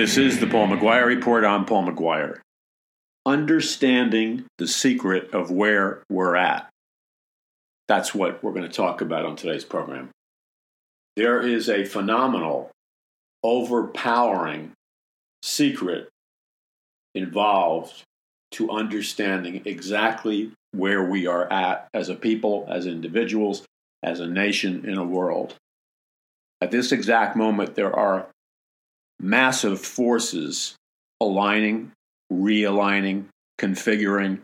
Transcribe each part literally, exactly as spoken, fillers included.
This is the Paul McGuire Report. I'm Paul McGuire. Understanding the secret of where we're at. That's what we're going to talk about on today's program. There is a phenomenal, overpowering secret involved to understanding exactly where we are at as a people, as individuals, as a nation, in a world. At this exact moment, there are massive forces aligning, realigning, configuring,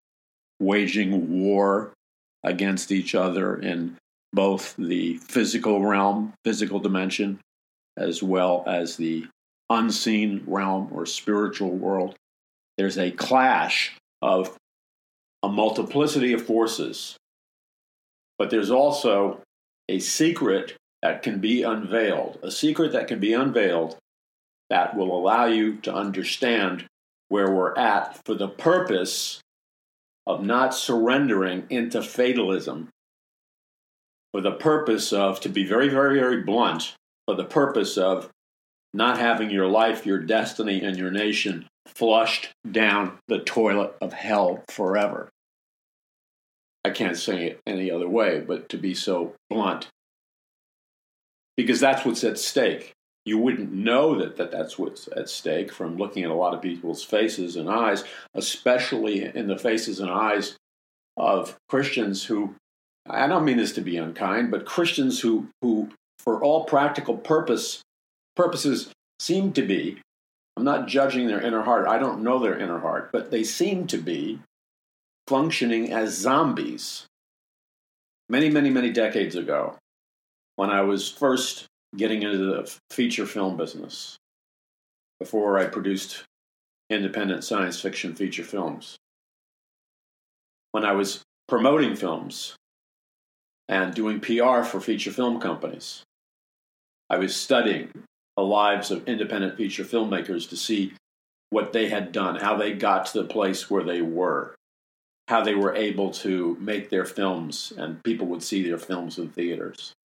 waging war against each other in both the physical realm, physical dimension, as well as the unseen realm or spiritual world. There's a clash of a multiplicity of forces, but there's also a secret that can be unveiled, a secret that can be unveiled that will allow you to understand where we're at for the purpose of not surrendering into fatalism, for the purpose of, to be very, very, very blunt, for the purpose of not having your life, your destiny, and your nation flushed down the toilet of hell forever. I can't say it any other way, but to be so blunt. Because that's what's at stake. You wouldn't know that, that that's what's at stake from looking at a lot of people's faces and eyes, especially in the faces and eyes of Christians who, I don't mean this to be unkind, but Christians who, who for all practical purpose purposes, seem to be, I'm not judging their inner heart, I don't know their inner heart, but they seem to be functioning as zombies. Many, many, many decades ago, when I was first getting into the feature film business, before I produced independent science fiction feature films, when I was promoting films and doing P R for feature film companies, I was studying the lives of independent feature filmmakers to see what they had done, how they got to the place where they were, how they were able to make their films and people would see their films in theaters.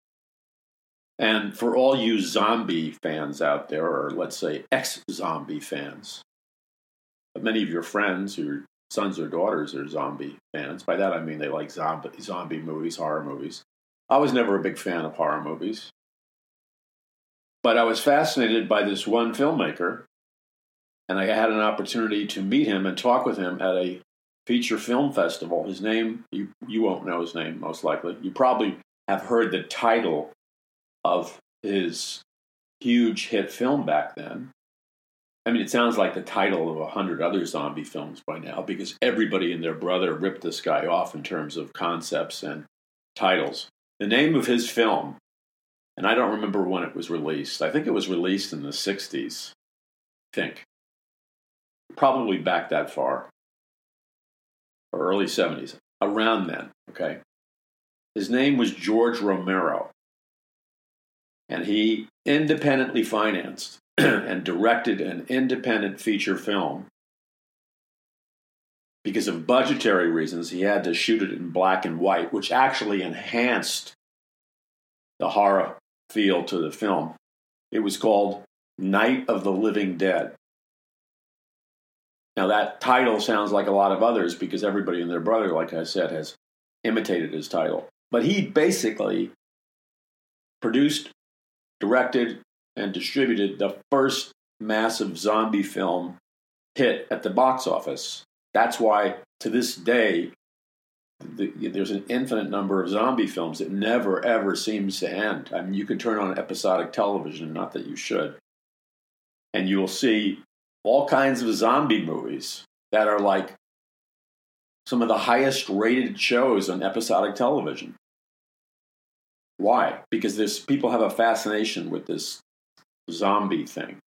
And for all you zombie fans out there, or let's say ex-zombie fans, many of your friends, your sons or daughters are zombie fans. By that I mean they like zombie, zombie movies, horror movies. I was never a big fan of horror movies. But I was fascinated by this one filmmaker, and I had an opportunity to meet him and talk with him at a feature film festival. His name, you, you won't know his name, most likely. You probably have heard the title of his huge hit film back then. I mean, it sounds like the title of a hundred other zombie films by now, because everybody and their brother ripped this guy off in terms of concepts and titles. The name of his film, and I don't remember when it was released. I think it was released in the sixties, I think. Probably back that far, or early seventies, around then, okay? His name was George Romero. And he independently financed and directed an independent feature film. Because of budgetary reasons, he had to shoot it in black and white, which actually enhanced the horror feel to the film. It was called Night of the Living Dead. Now that title sounds like a lot of others because everybody and their brother, like I said, has imitated his title. But he basically produced, directed, and distributed the first massive zombie film hit at the box office. That's why, to this day, the, there's an infinite number of zombie films. It never, ever seems to end. I mean, you can turn on episodic television, not that you should, and you will see all kinds of zombie movies that are like some of the highest rated shows on episodic television. Why? Because this people have a fascination with this zombie thing.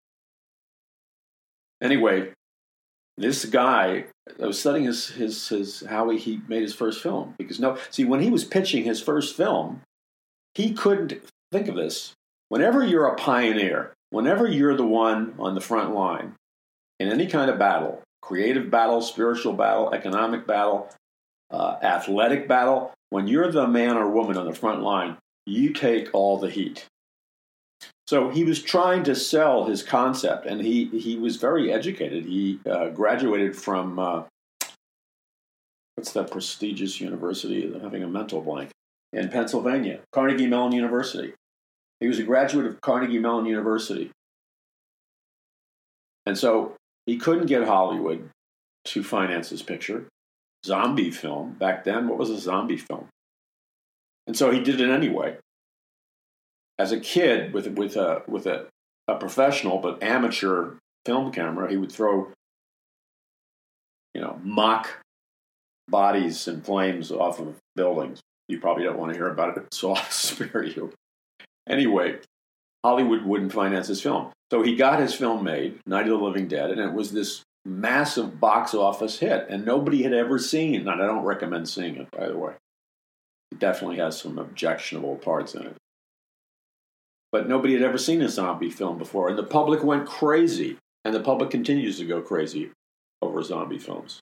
Anyway, this guy, I was studying his, his, his how he, he made his first film. Because no, see, when he was pitching his first film, he couldn't think of this. Whenever you're a pioneer, whenever you're the one on the front line in any kind of battle, creative battle, spiritual battle, economic battle, uh, athletic battle, when you're the man or woman on the front line, you take all the heat. So he was trying to sell his concept, and he, he was very educated. He uh, graduated from, uh, what's that prestigious university? I'm having a mental blank. In Pennsylvania, Carnegie Mellon University. He was a graduate of Carnegie Mellon University. And so he couldn't get Hollywood to finance his picture. Zombie film. Back then, what was a zombie film? And so he did it anyway. As a kid, with with a with a, a professional but amateur film camera, he would throw, you know, mock bodies and flames off of buildings. You probably don't want to hear about it, so I'll spare you. Anyway, Hollywood wouldn't finance his film. So he got his film made, Night of the Living Dead, and it was this massive box office hit, and nobody had ever seen it. And I don't recommend seeing it, by the way. It definitely has some objectionable parts in it. But nobody had ever seen a zombie film before, and the public went crazy, and the public continues to go crazy over zombie films.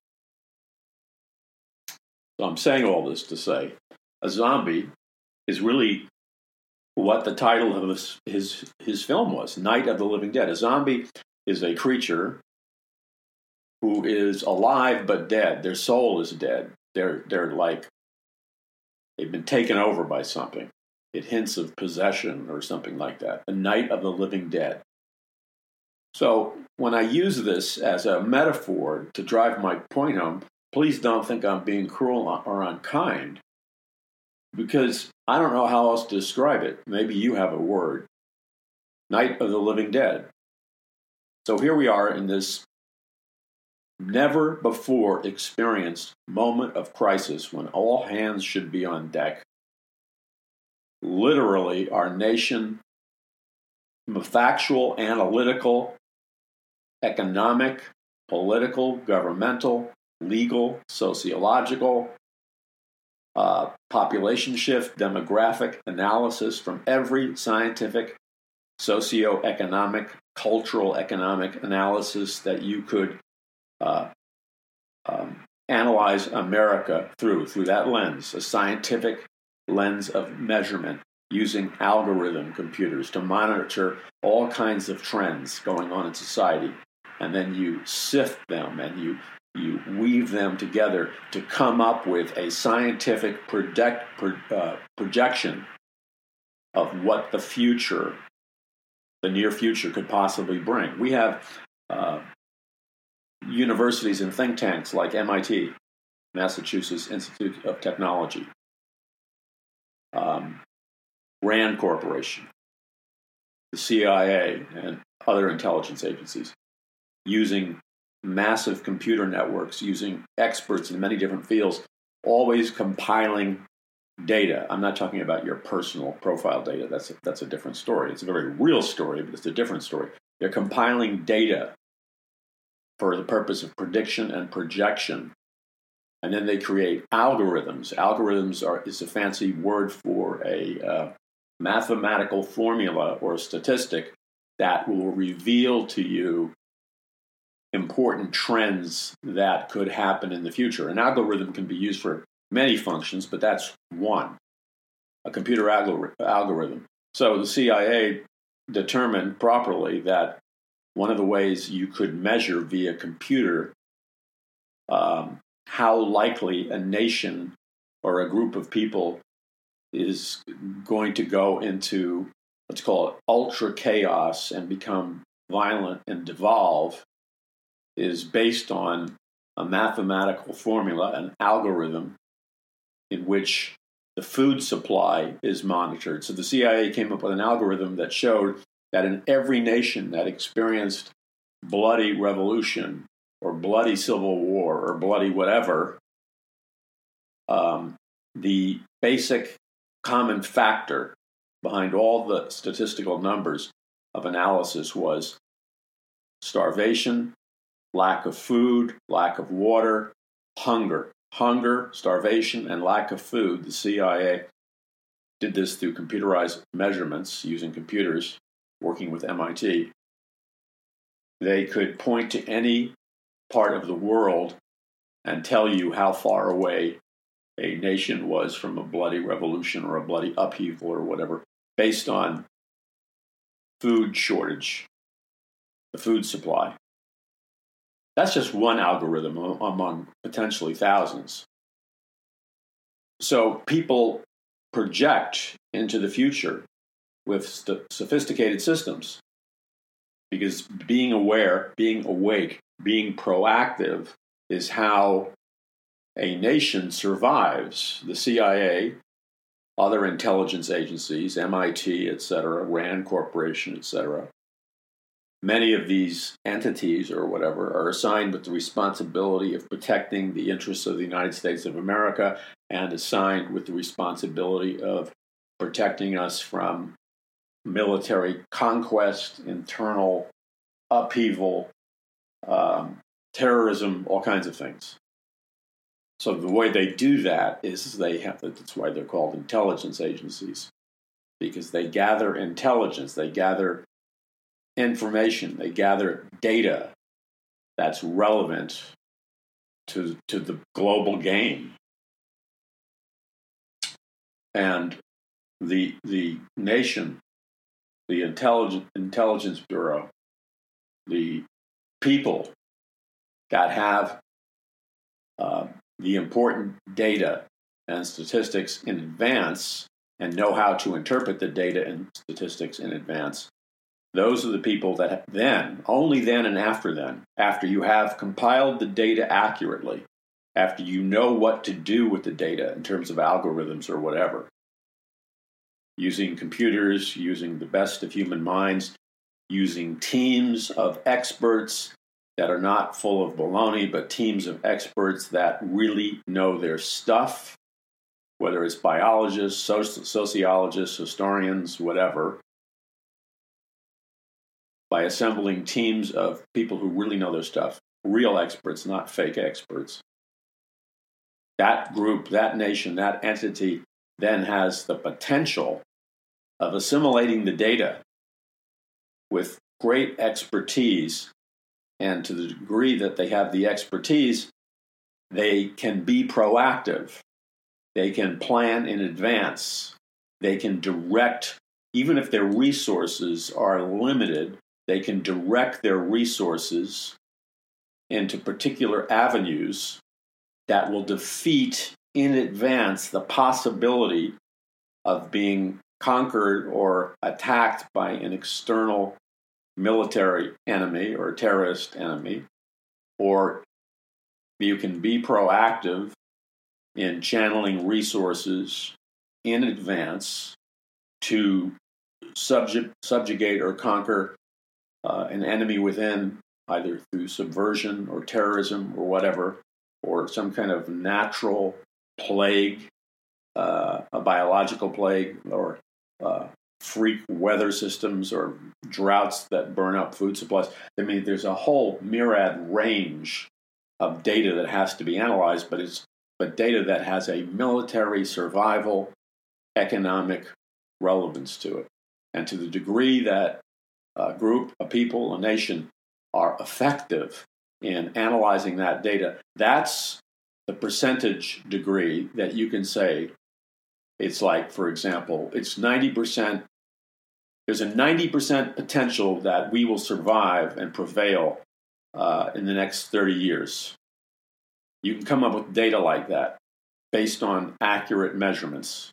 So I'm saying all this to say, a zombie is really what the title of his, his, his film was, Night of the Living Dead. A zombie is a creature who is alive but dead. Their soul is dead. They're, they're like, they've been taken over by something. It hints of possession or something like that. A Night of the Living Dead. So when I use this as a metaphor to drive my point home, please don't think I'm being cruel or unkind, because I don't know how else to describe it. Maybe you have a word. Night of the Living Dead. So here we are in this never before experienced moment of crisis when all hands should be on deck. Literally, our nation, from a factual, analytical, economic, political, governmental, legal, sociological, uh, population shift, demographic analysis from every scientific, socioeconomic, cultural, economic analysis that you could uh, um, analyze America through, through that lens, a scientific lens of measurement using algorithm computers to monitor all kinds of trends going on in society. And then you sift them and you you weave them together to come up with a scientific project, pro, uh, projection of what the future, the near future, could possibly bring. We have uh, universities and think tanks like M I T, Massachusetts Institute of Technology, um, RAND Corporation, the C I A, and other intelligence agencies using massive computer networks, using experts in many different fields, always compiling data. I'm not talking about your personal profile data. That's a, that's a different story. It's a very real story, but it's a different story. They're compiling data for the purpose of prediction and projection. And then they create algorithms. Algorithms are is a fancy word for a uh, mathematical formula or a statistic that will reveal to you important trends that could happen in the future. An algorithm can be used for many functions, but that's one, a computer algor- algorithm. So the C I A determined properly that one of the ways you could measure via computer um, how likely a nation or a group of people is going to go into, let's call it ultra chaos and become violent and devolve, is based on a mathematical formula, an algorithm in which the food supply is monitored. So the C I A came up with an algorithm that showed that in every nation that experienced bloody revolution or bloody civil war or bloody whatever, um, the basic common factor behind all the statistical numbers of analysis was starvation, lack of food, lack of water, hunger. Hunger, starvation, and lack of food. The C I A did this through computerized measurements using computers, working with M I T. They could point to any part of the world and tell you how far away a nation was from a bloody revolution or a bloody upheaval or whatever, based on food shortage, the food supply. That's just one algorithm among potentially thousands. So people project into the future with st- sophisticated systems, because being aware, being awake, being proactive is how a nation survives. The C I A, other intelligence agencies, M I T, et cetera, RAND Corporation, et cetera. Many of these entities or whatever are assigned with the responsibility of protecting the interests of the United States of America, and assigned with the responsibility of protecting us from military conquest, internal upheaval, um, terrorism, all kinds of things. So the way they do that is they have, that's why they're called intelligence agencies, because they gather intelligence, they gather information, they gather data that's relevant to, to the global game. And the the nation, the intelligence intelligence bureau, the people that have uh, the important data and statistics in advance and know how to interpret the data and statistics in advance, those are the people that then, only then and after then, after you have compiled the data accurately, after you know what to do with the data in terms of algorithms or whatever, using computers, using the best of human minds, using teams of experts that are not full of baloney, but teams of experts that really know their stuff, whether it's biologists, soci- sociologists, historians, whatever, by assembling teams of people who really know their stuff, real experts, not fake experts. That group, that nation, that entity then has the potential of assimilating the data with great expertise, and to the degree that they have the expertise, they can be proactive. They can plan in advance. They can direct, even if their resources are limited, they can direct their resources into particular avenues that will defeat in advance the possibility of being conquered or attacked by an external military enemy or terrorist enemy. Or you can be proactive in channeling resources in advance to subject, subjugate or conquer uh, an enemy within, either through subversion or terrorism or whatever, or some kind of natural plague, uh, a biological plague, or uh, freak weather systems or droughts that burn up food supplies. I mean, there's a whole myriad range of data that has to be analyzed, but it's but data that has a military survival economic relevance to it. And to the degree that a group, a people, a nation are effective in analyzing that data, that's the percentage degree that you can say it's like, for example, it's ninety percent, there's a ninety percent potential that we will survive and prevail uh, in the next thirty years. You can come up with data like that based on accurate measurements.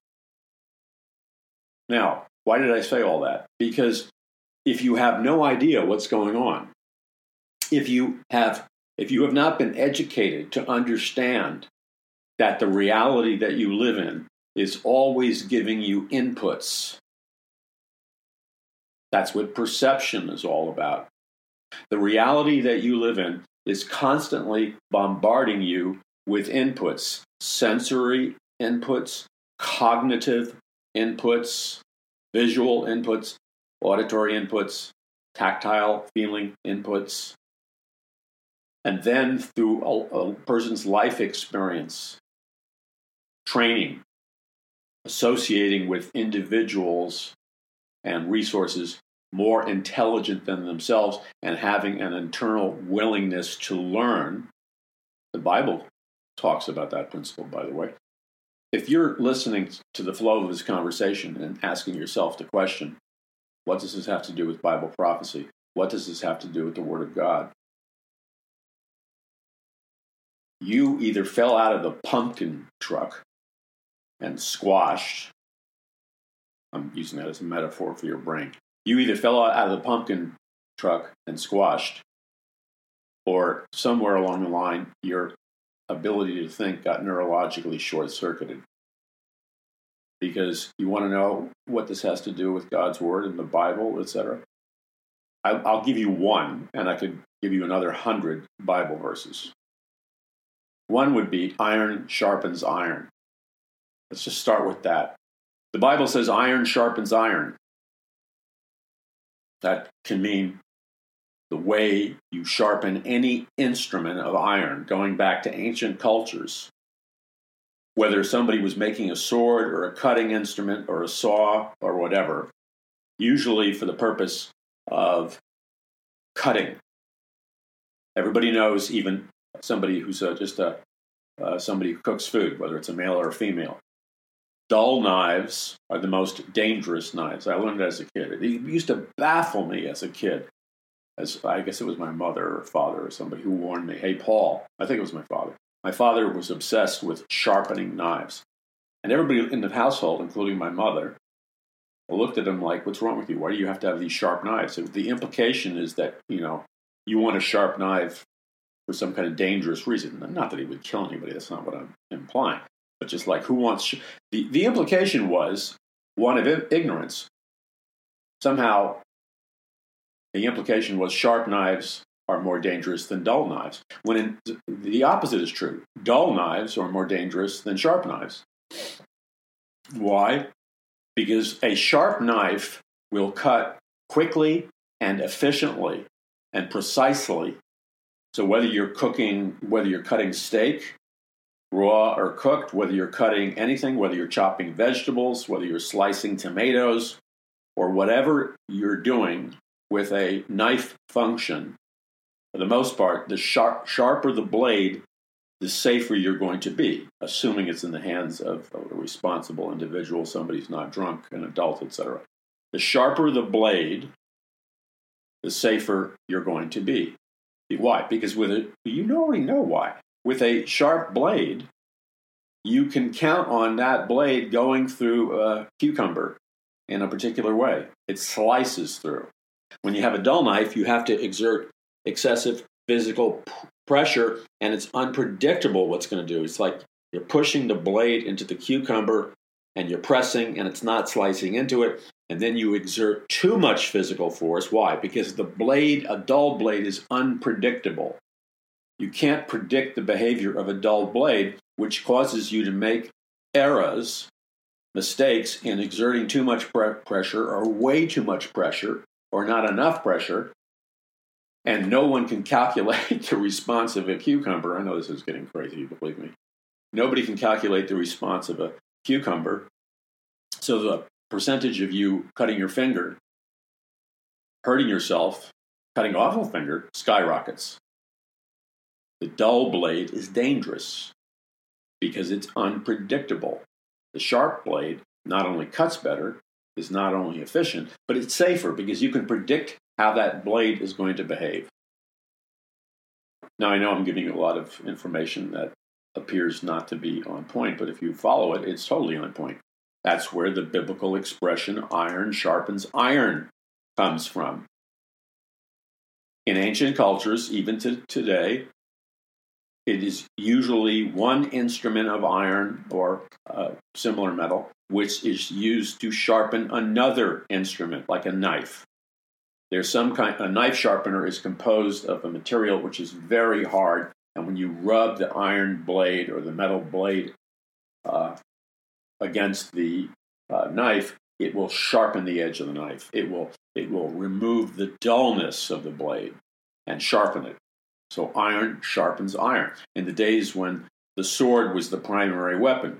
Now, why did I say all that? Because if you have no idea what's going on, if you have if you have not been educated to understand that the reality that you live in is always giving you inputs, that's what perception is all about. The reality that you live in is constantly bombarding you with inputs, sensory inputs, cognitive inputs, visual inputs, auditory inputs, tactile feeling inputs. And then through a, a person's life experience, training, associating with individuals and resources more intelligent than themselves, and having an internal willingness to learn. The Bible talks about that principle, by the way. If you're listening to the flow of this conversation and asking yourself the question, What does this have to do with Bible prophecy? What does this have to do with the Word of God? You either fell out of the pumpkin truck and squashed. I'm using that as a metaphor for your brain. You either fell out of the pumpkin truck and squashed, or somewhere along the line, your ability to think got neurologically short-circuited. Because you want to know what this has to do with God's Word and the Bible, et cetera. I'll give you one, and I could give you another hundred Bible verses. One would be iron sharpens iron. Let's just start with that. The Bible says iron sharpens iron. That can mean the way you sharpen any instrument of iron, going back to ancient cultures. Whether somebody was making a sword or a cutting instrument or a saw or whatever, usually for the purpose of cutting. Everybody knows, even somebody who's uh, just a, uh, somebody who cooks food, whether it's a male or a female. Dull knives are the most dangerous knives. I learned it as a kid. It used to baffle me as a kid. As I guess it was my mother or father or somebody who warned me, hey, Paul, I think it was my father. My father was obsessed with sharpening knives. And everybody in the household, including my mother, looked at him like, what's wrong with you? Why do you have to have these sharp knives? So the implication is that, you know, you want a sharp knife for some kind of dangerous reason. Not that he would kill anybody. That's not what I'm implying. But just like, who wants... Sh- the, the implication was one of I- ignorance. Somehow, the implication was sharp knives are more dangerous than dull knives. When in, the opposite is true. Dull knives are more dangerous than sharp knives. Why? Because a sharp knife will cut quickly and efficiently and precisely. So whether you're cooking, whether you're cutting steak, raw or cooked, whether you're cutting anything, whether you're chopping vegetables, whether you're slicing tomatoes, or whatever you're doing with a knife function, for the most part, the sharp, sharper the blade, the safer you're going to be, assuming it's in the hands of a responsible individual, somebody who's not drunk, an adult, et cetera. The sharper the blade, the safer you're going to be. Why? Because with it, you already know why. With a sharp blade, you can count on that blade going through a cucumber in a particular way. It slices through. When you have a dull knife, you have to exert excessive physical p- pressure, and it's unpredictable what's going to do. It's like you're pushing the blade into the cucumber, and you're pressing, and it's not slicing into it, and then you exert too much physical force. Why? Because the blade, a dull blade, is unpredictable. You can't predict the behavior of a dull blade, which causes you to make errors, mistakes in exerting too much pre- pressure or way too much pressure or not enough pressure. And no one can calculate the response of a cucumber. I know this is getting crazy, believe me. Nobody can calculate the response of a cucumber. So the percentage of you cutting your finger, hurting yourself, cutting off a finger, skyrockets. The dull blade is dangerous because it's unpredictable. The sharp blade not only cuts better, is not only efficient, but it's safer because you can predict how that blade is going to behave. Now, I know I'm giving you a lot of information that appears not to be on point, but if you follow it, it's totally on point. That's where the biblical expression iron sharpens iron comes from. In ancient cultures, even to today, it is usually one instrument of iron or uh, similar metal, which is used to sharpen another instrument, like a knife. There's some kind, a knife sharpener is composed of a material which is very hard, and when you rub the iron blade or the metal blade uh, against the uh, knife, it will sharpen the edge of the knife. It will, it will remove the dullness of the blade and sharpen it. So iron sharpens iron. In the days when the sword was the primary weapon,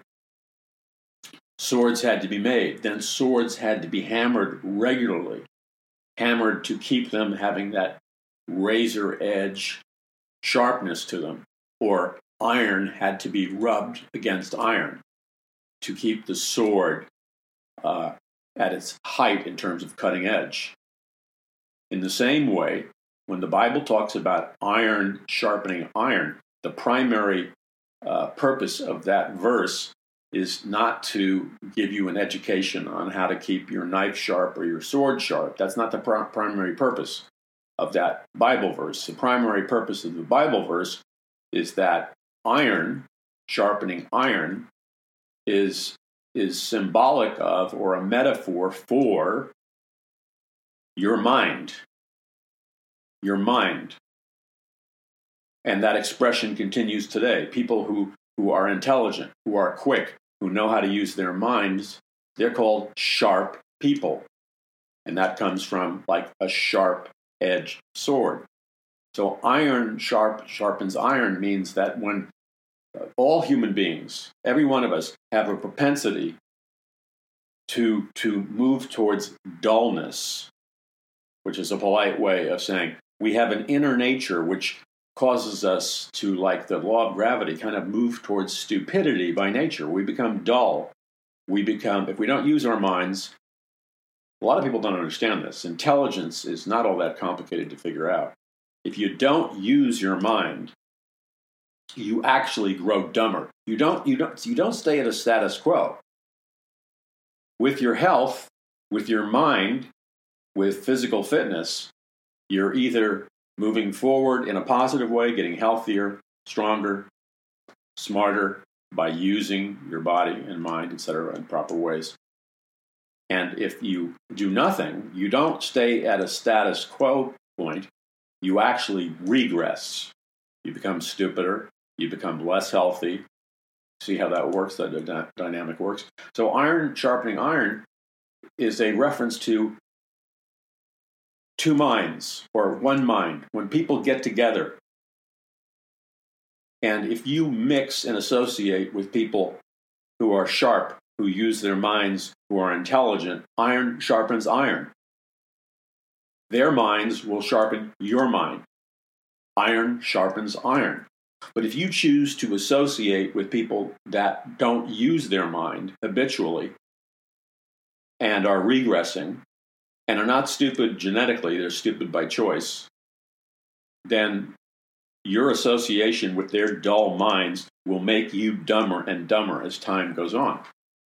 swords had to be made. Then swords had to be hammered regularly, hammered to keep them having that razor edge sharpness to them. Or iron had to be rubbed against iron to keep the sword uh, at its height in terms of cutting edge. In the same way, when the Bible talks about iron sharpening iron, the primary uh, purpose of that verse is not to give you an education on how to keep your knife sharp or your sword sharp. That's not the pr- primary purpose of that Bible verse. The primary purpose of the Bible verse is that iron, sharpening iron, is, is symbolic of or a metaphor for your mind. Your mind. And that expression continues today. People who, who are intelligent, who are quick, who know how to use their minds, they're called sharp people. And that comes from like a sharp-edged sword. So iron sharp sharpens iron means that when all human beings, every one of us, have a propensity to, to move towards dullness, which is a polite way of saying we have an inner nature which causes us to, like the law of gravity, kind of move towards stupidity by nature. We become dull. We become, if we don't use our minds, a lot of people don't understand this. Intelligence is not all that complicated to figure out. If you don't use your mind, you actually grow dumber. You don't, you don't, you don't stay at a status quo. With your health, with your mind, with physical fitness, you're either moving forward in a positive way, getting healthier, stronger, smarter by using your body and mind, et cetera, in proper ways. And if you do nothing, you don't stay at a status quo point, you actually regress. You become stupider, you become less healthy. See how that works, that the dynamic works. So iron sharpening iron is a reference to two minds, or one mind. When people get together, and if you mix and associate with people who are sharp, who use their minds, who are intelligent, iron sharpens iron. Their minds will sharpen your mind. Iron sharpens iron. But if you choose to associate with people that don't use their mind habitually and are regressing, and are not stupid genetically, they're stupid by choice, then your association with their dull minds will make you dumber and dumber as time goes on.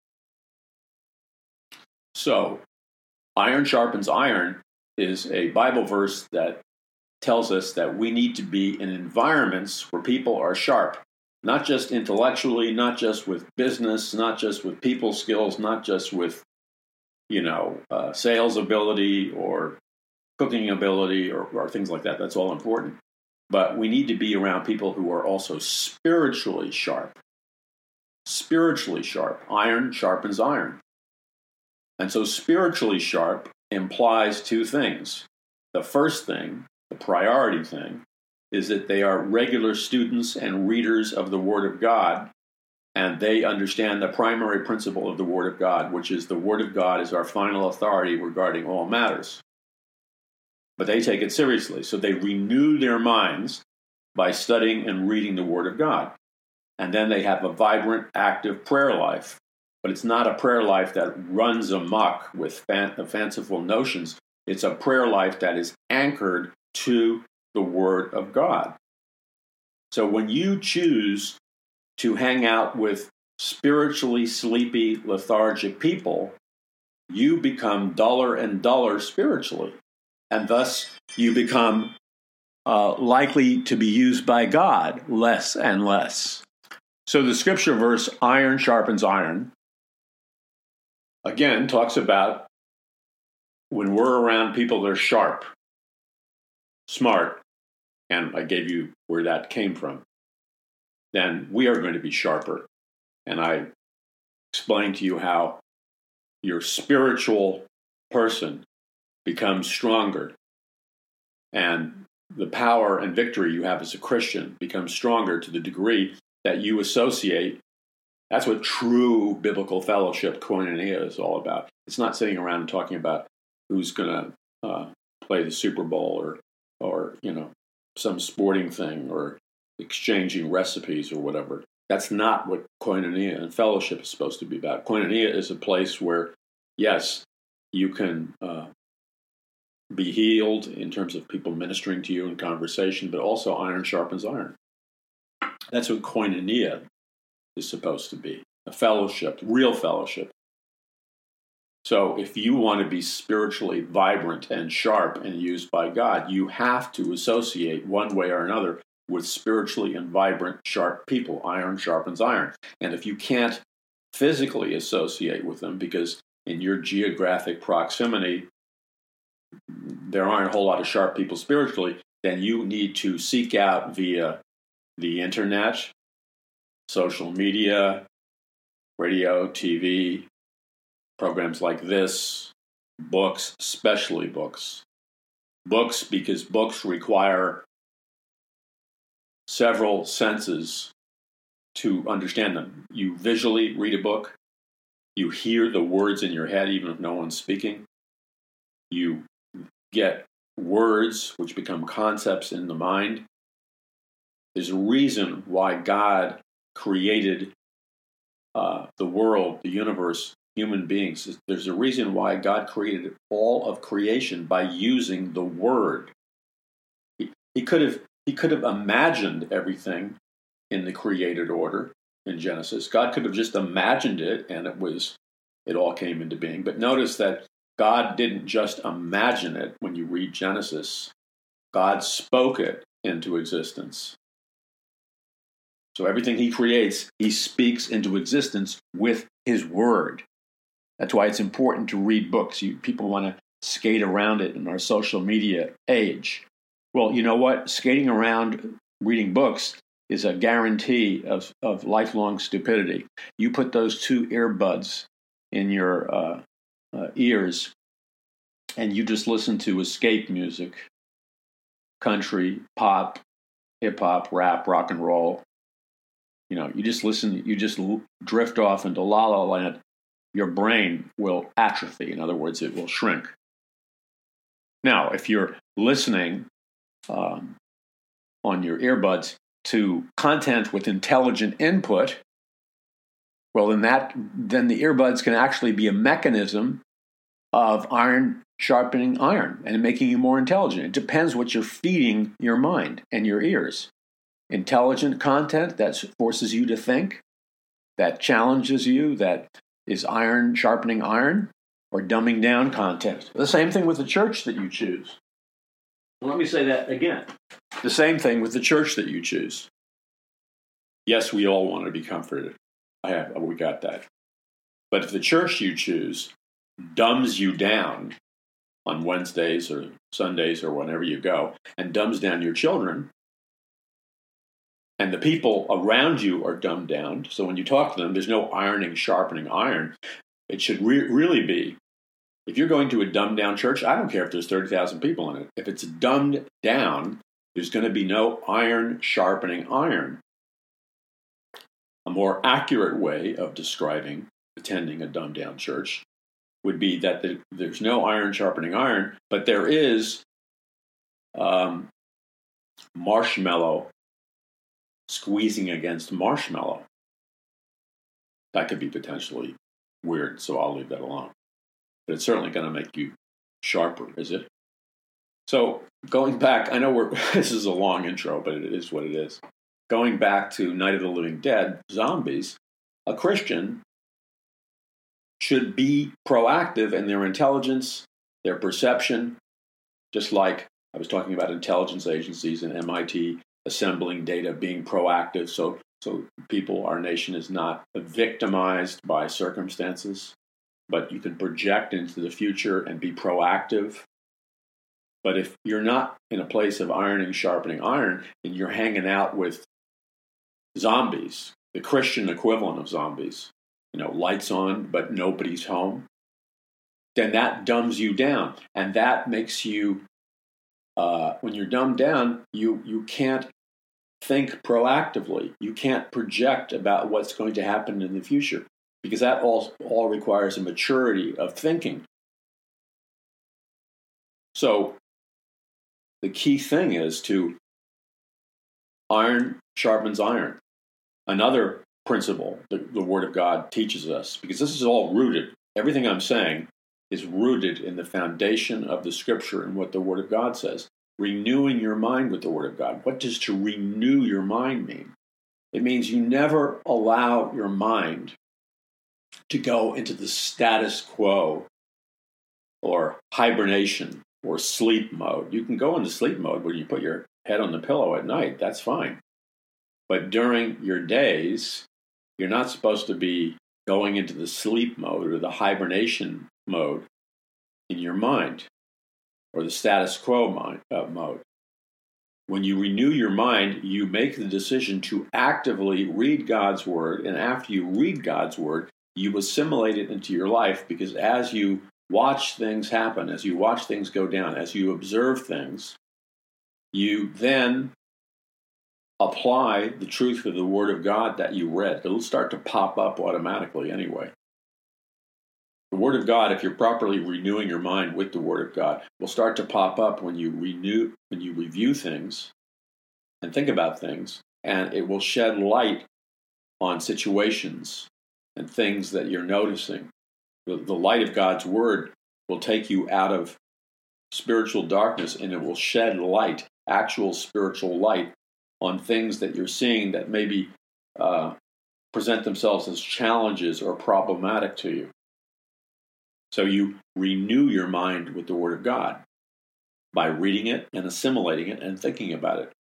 So, iron sharpens iron is a Bible verse that tells us that we need to be in environments where people are sharp, not just intellectually, not just with business, not just with people skills, not just with you know, uh, sales ability or cooking ability or, or things like that. That's all important. But we need to be around people who are also spiritually sharp. Spiritually sharp. Iron sharpens iron. And so spiritually sharp implies two things. The first thing, the priority thing, is that they are regular students and readers of the Word of God, and they understand the primary principle of the Word of God, which is the Word of God is our final authority regarding all matters. But they take it seriously, so they renew their minds by studying and reading the Word of God. And then they have a vibrant, active prayer life. But it's not a prayer life that runs amok with fan- fanciful notions. It's a prayer life that is anchored to the Word of God. So when you choose to hang out with spiritually sleepy, lethargic people, you become duller and duller spiritually. And thus, you become uh, likely to be used by God less and less. So the scripture verse, iron sharpens iron, again, talks about when we're around people that are sharp, smart, and I gave you where that came from, then we are going to be sharper. And I explained to you how your spiritual person becomes stronger, and the power and victory you have as a Christian becomes stronger to the degree that you associate. That's what true biblical fellowship, koinonia, is all about. It's not sitting around and talking about who's going to uh, play the Super Bowl or, or you know, some sporting thing or exchanging recipes or whatever. That's not what koinonia and fellowship is supposed to be about. Koinonia is a place where, yes, You can uh, be healed in terms of people ministering to you in conversation, but also iron sharpens iron. That's what koinonia is supposed to be, a fellowship, real fellowship. So if you want to be spiritually vibrant and sharp and used by God, you have to associate one way or another with spiritually and vibrant, sharp people. Iron sharpens iron. And if you can't physically associate with them because in your geographic proximity, there aren't a whole lot of sharp people spiritually, then you need to seek out via the internet, social media, radio, T V, programs like this, books, especially books. Books, because books require several senses to understand them. You visually read a book. You hear the words in your head, even if no one's speaking. You get words which become concepts in the mind. There's a reason why God created uh, the world, the universe, human beings. There's a reason why God created all of creation by using the word. He, he could have he could have imagined everything in the created order in Genesis. God could have just imagined it and it was it all came into being. But notice that God didn't just imagine it when you read Genesis. God spoke it into existence. So everything he creates, he speaks into existence with his word. That's why it's important to read books. You, people want to skate around it in our social media age. Well, you know what? Skating around reading books is a guarantee of, of lifelong stupidity. You put those two earbuds in your uh, uh, ears and you just listen to escape music, country, pop, hip-hop, rap, rock and roll. You know, you just listen, you just drift off into la la land. Your brain will atrophy. In other words, it will shrink. Now, if you're listening um, on your earbuds to content with intelligent input, well, then that then the earbuds can actually be a mechanism of iron sharpening iron and making you more intelligent. It depends what you're feeding your mind and your ears. Intelligent content that forces you to think, that challenges you, that is iron sharpening iron, or dumbing down content. The same thing with the church that you choose. Let me say that again. The same thing with the church that you choose. Yes, we all want to be comforted. I have, we got that. But if the church you choose dumbs you down on Wednesdays or Sundays or whenever you go, and dumbs down your children, and the people around you are dumbed down, so when you talk to them, there's no ironing, sharpening iron. It should re- really be, if you're going to a dumbed down church, I don't care if there's thirty thousand people in it. If it's dumbed down, there's going to be no iron sharpening iron. A more accurate way of describing attending a dumbed down church would be that the, there's no iron sharpening iron, but there is um, marshmallow squeezing against marshmallow. That could be potentially weird, so I'll leave that alone. But it's certainly going to make you sharper, is it? So going back, I know we're this is a long intro, but it is what it is. Going back to Night of the Living Dead, zombies, a Christian should be proactive in their intelligence, their perception, just like I was talking about intelligence agencies and M I T assembling data, being proactive so so people, our nation is not victimized by circumstances, but you can project into the future and be proactive. But if you're not in a place of ironing, sharpening iron, and you're hanging out with zombies, the Christian equivalent of zombies, you know, lights on, but nobody's home, then that dumbs you down. And that makes you, uh, when you're dumbed down, you, you can't think proactively. You can't project about what's going to happen in the future, because that all, all requires a maturity of thinking. So the key thing is to iron sharpens iron. Another principle that the Word of God teaches us, because this is all rooted, everything I'm saying is rooted in the foundation of the Scripture and what the Word of God says. Renewing your mind with the Word of God. What does to renew your mind mean? It means you never allow your mind to go into the status quo or hibernation or sleep mode. You can go into sleep mode when you put your head on the pillow at night. That's fine. But during your days, you're not supposed to be going into the sleep mode or the hibernation mode in your mind or the status quo mind, uh, mode. When you renew your mind, you make the decision to actively read God's Word. And after you read God's Word, you assimilate it into your life, because as you watch things happen, as you watch things go down, as you observe things, you then apply the truth of the Word of God that you read. It'll start to pop up automatically anyway. The Word of God, if you're properly renewing your mind with the Word of God, will start to pop up when you renew, when you review things and think about things, and it will shed light on situations and things that you're noticing. The, the light of God's Word will take you out of spiritual darkness, and it will shed light, actual spiritual light, on things that you're seeing that maybe uh, present themselves as challenges or problematic to you. So you renew your mind with the Word of God by reading it and assimilating it and thinking about it.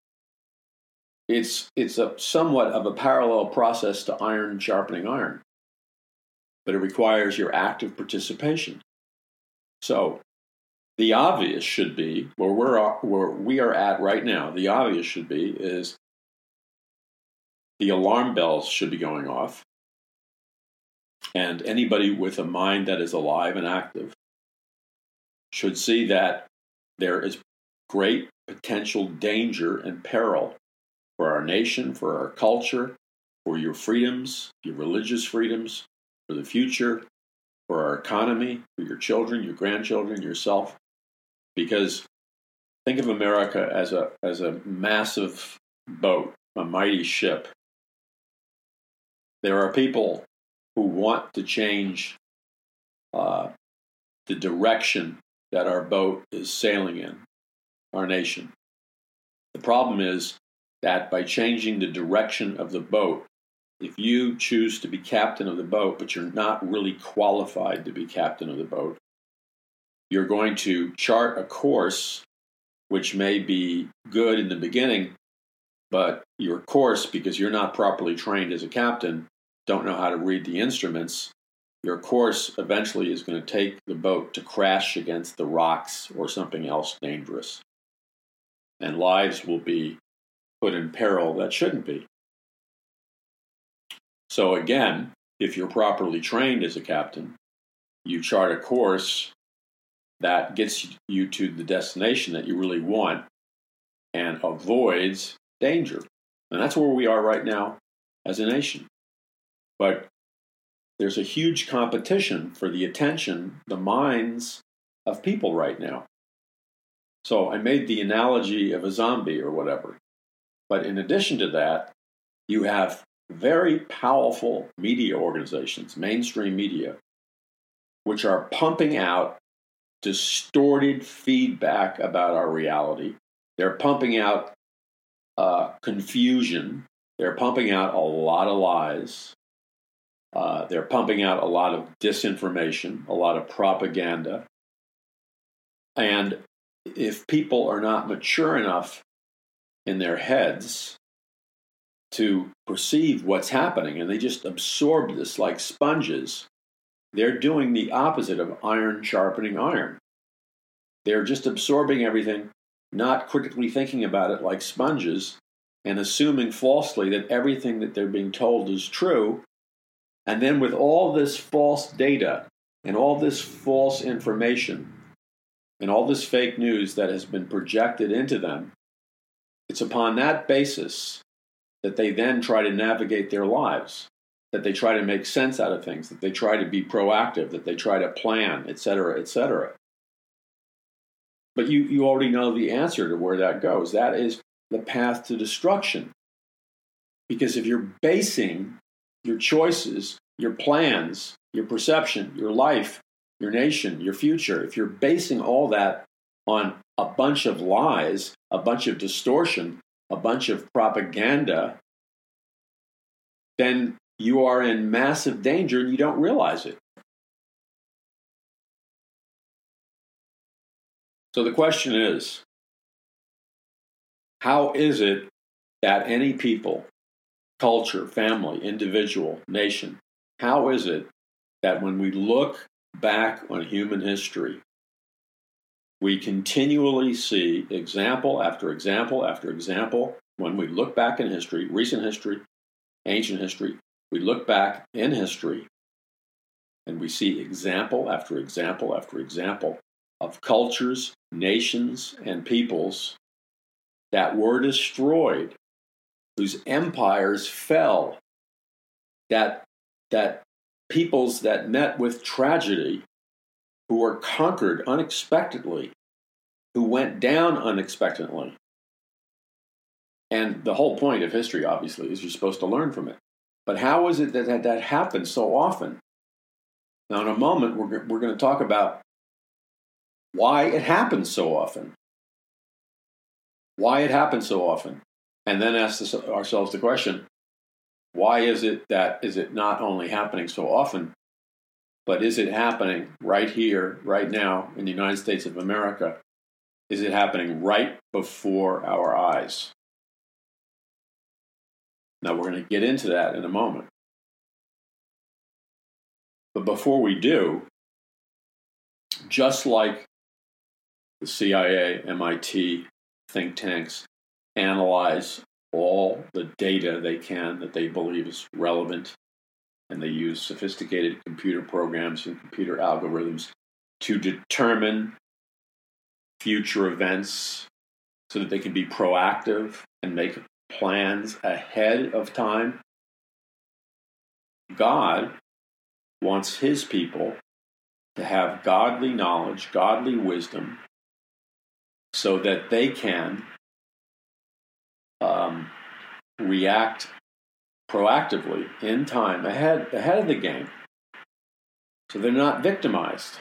It's it's a somewhat of a parallel process to iron sharpening iron, but it requires your active participation. So the obvious should be, where we're where we are at right now, the obvious should be is the alarm bells should be going off. And anybody with a mind that is alive and active should see that there is great potential danger and peril for our nation, for our culture, for your freedoms, your religious freedoms, for the future, for our economy, for your children, your grandchildren, yourself. Because think of America as a as a massive boat, a mighty ship. There are people who want to change uh, the direction that our boat is sailing in, our nation. The problem is that by changing the direction of the boat, if you choose to be captain of the boat, but you're not really qualified to be captain of the boat, you're going to chart a course which may be good in the beginning, but your course, because you're not properly trained as a captain, don't know how to read the instruments, your course eventually is going to take the boat to crash against the rocks or something else dangerous. And lives will be put in peril that shouldn't be. So again, if you're properly trained as a captain, you chart a course that gets you to the destination that you really want and avoids danger. And that's where we are right now as a nation. But there's a huge competition for the attention, the minds of people right now. So I made the analogy of a zombie or whatever. But in addition to that, you have very powerful media organizations, mainstream media, which are pumping out distorted feedback about our reality. They're pumping out uh, confusion. They're pumping out a lot of lies. Uh, they're pumping out a lot of disinformation, a lot of propaganda. And if people are not mature enough in their heads to perceive what's happening, and they just absorb this like sponges, they're doing the opposite of iron sharpening iron. They're just absorbing everything, not critically thinking about it like sponges, and assuming falsely that everything that they're being told is true. And then with all this false data and all this false information and all this fake news that has been projected into them, it's upon that basis that they then try to navigate their lives, that they try to make sense out of things, that they try to be proactive, that they try to plan, et cetera, et cetera. But you, you already know the answer to where that goes. That is the path to destruction. Because if you're basing your choices, your plans, your perception, your life your nation, your future, if you're basing all that on a bunch of lies, a bunch of distortion, a bunch of propaganda, then you are in massive danger and you don't realize it. So the question is, how is it that any people, culture, family, individual, nation, how is it that when we look back on human history, we continually see example after example after example? When we look back in history, recent history, ancient history, we look back in history and we see example after example after example of cultures, nations, and peoples that were destroyed, whose empires fell, that, that peoples that met with tragedy, who were conquered unexpectedly, who went down unexpectedly. And the whole point of history, obviously, is you're supposed to learn from it. But how is it that that, that happens so often? Now, in a moment, we're, we're going to talk about why it happens so often. Why it happens so often. And then ask this, ourselves the question, why is it that is it not only happening so often, but is it happening right here, right now, in the United States of America? Is it happening right before our eyes? Now, we're going to get into that in a moment. But before we do, just like the C I A, M I T, think tanks analyze all the data they can that they believe is relevant, and they use sophisticated computer programs and computer algorithms to determine future events so that they can be proactive and make plans ahead of time. God wants his people to have godly knowledge, godly wisdom, so that they can um, react proactively in time, ahead, ahead of the game, so they're not victimized.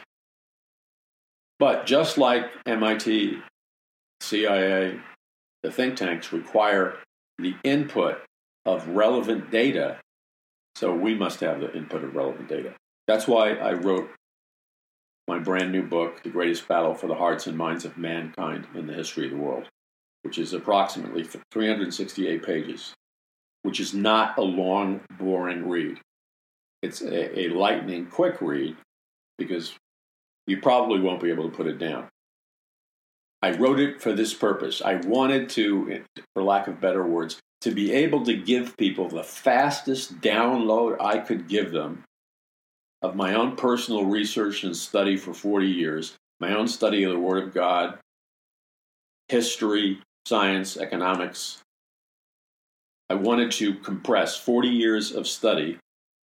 But just like M I T, C I A, the think tanks require the input of relevant data, so we must have the input of relevant data. That's why I wrote my brand new book, The Greatest Battle for the Hearts and Minds of Mankind in the History of the World, which is approximately three hundred sixty-eight pages, which is not a long, boring read. It's a, a lightning, quick read, because you probably won't be able to put it down. I wrote it for this purpose. I wanted to, for lack of better words, to be able to give people the fastest download I could give them of my own personal research and study for forty years, my own study of the Word of God, history, science, economics. I wanted to compress forty years of study,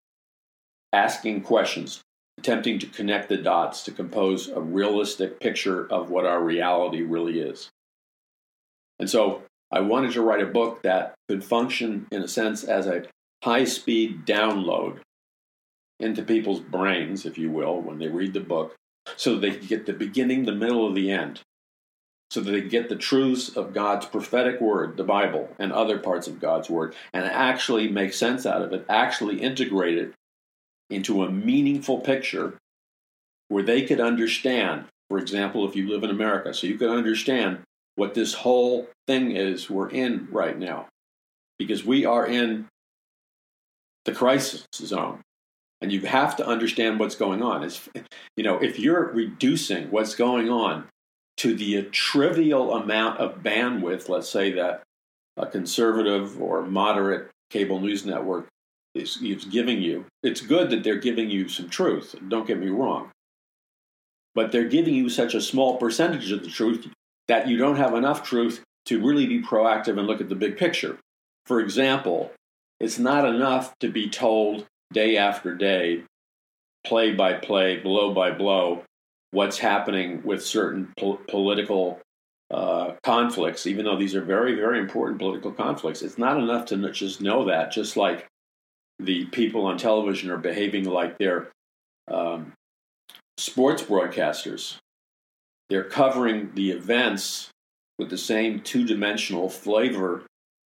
asking questions, attempting to connect the dots to compose a realistic picture of what our reality really is. And so I wanted to write a book that could function, in a sense, as a high-speed download into people's brains, if you will, when they read the book, so they can get the beginning, the middle, and the end, so that they get the truths of God's prophetic word, the Bible, and other parts of God's word, and actually make sense out of it, actually integrate it into a meaningful picture where they could understand, for example, if you live in America, so you could understand what this whole thing is we're in right now. Because we are in the crisis zone. And you have to understand what's going on. It's, you know, if you're reducing what's going on to the trivial amount of bandwidth, let's say that a conservative or moderate cable news network is, is giving you, it's good that they're giving you some truth. Don't get me wrong. But they're giving you such a small percentage of the truth that you don't have enough truth to really be proactive and look at the big picture. For example, it's not enough to be told day after day, play by play, blow by blow, what's happening with certain po- political uh, conflicts, even though these are very, very important political conflicts. It's not enough to just know that, just like the people on television are behaving like they're um, sports broadcasters, they're covering the events with the same two-dimensional flavor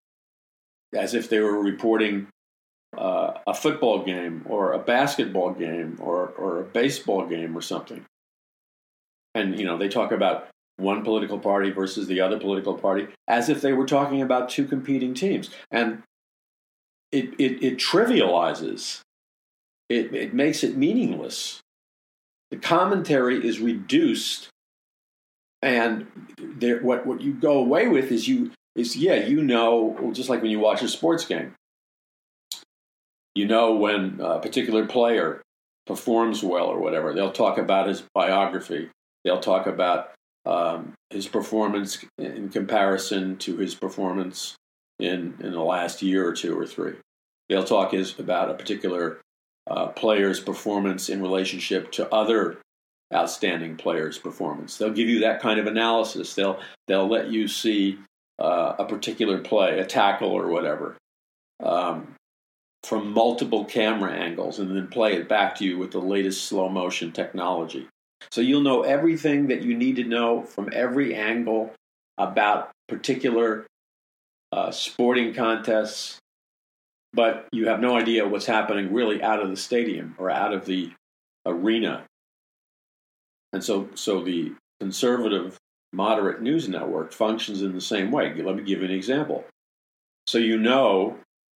as if they were reporting uh, a football game or a basketball game or, or a baseball game or something. And, you know, they talk about one political party versus the other political party as if they were talking about two competing teams. And it, it, it trivializes, it, it makes it meaningless. The commentary is reduced, and there, what, what you go away with is, you is yeah, you know, just like when you watch a sports game, you know when a particular player performs well or whatever, they'll talk about his biography. They'll talk about um, his performance in comparison to his performance in, in the last year or two or three. They'll talk is about a particular uh, player's performance in relationship to other outstanding players' performance. They'll give you that kind of analysis. They'll they'll let you see uh, a particular play, a tackle or whatever, um, from multiple camera angles, and then play it back to you with the latest slow motion technology. So you'll know everything that you need to know from every angle about particular uh, sporting contests, but you have no idea what's happening really out of the stadium or out of the arena. And so, so the conservative, moderate news network functions in the same way. Let me give you an example. So you know,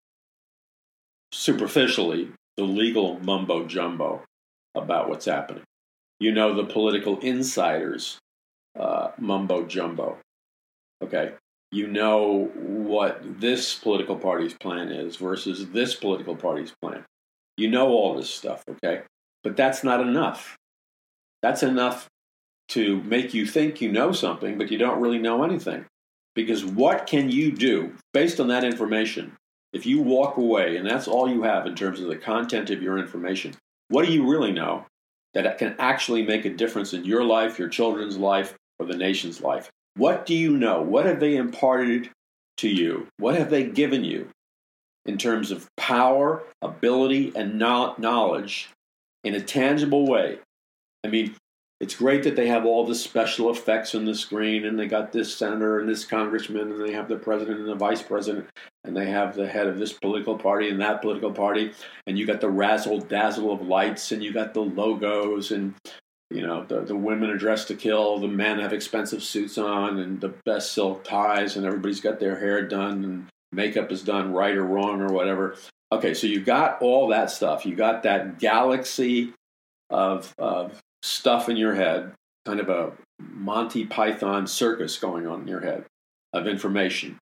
superficially, the legal mumbo-jumbo about what's happening. You know the political insiders uh, mumbo-jumbo, okay? You know what this political party's plan is versus this political party's plan. You know all this stuff, okay? But that's not enough. That's enough to make you think you know something, but you don't really know anything. Because what can you do based on that information? If you walk away, and that's all you have in terms of the content of your information, what do you really know that can actually make a difference in your life, your children's life, or the nation's life? What do you know? What have they imparted to you? What have they given you in terms of power, ability, and knowledge in a tangible way? I mean, it's great that they have all the special effects on the screen, and they got this senator and this congressman, and they have the president and the vice president, and they have the head of this political party and that political party, and you got the razzle-dazzle of lights, and you got the logos, and you know the, the women are dressed to kill, the men have expensive suits on, and the best silk ties, and everybody's got their hair done, and makeup is done right or wrong or whatever. Okay, so you got all that stuff. You got that galaxy of of stuff in your head, kind of a Monty Python circus going on in your head of information.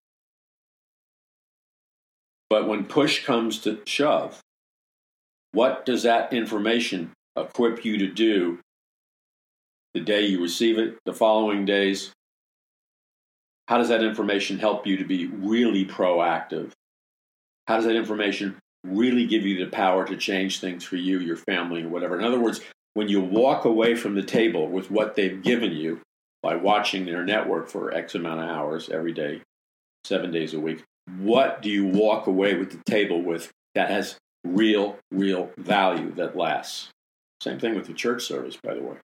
But when push comes to shove, what does that information equip you to do the day you receive it, the following days? How does that information help you to be really proactive? How does that information really give you the power to change things for you, your family, or whatever? In other words, when you walk away from the table with what they've given you by watching their network for X amount of hours every day, seven days a week, what do you walk away with the table with that has real, real value that lasts? Same thing with the church service, by the way.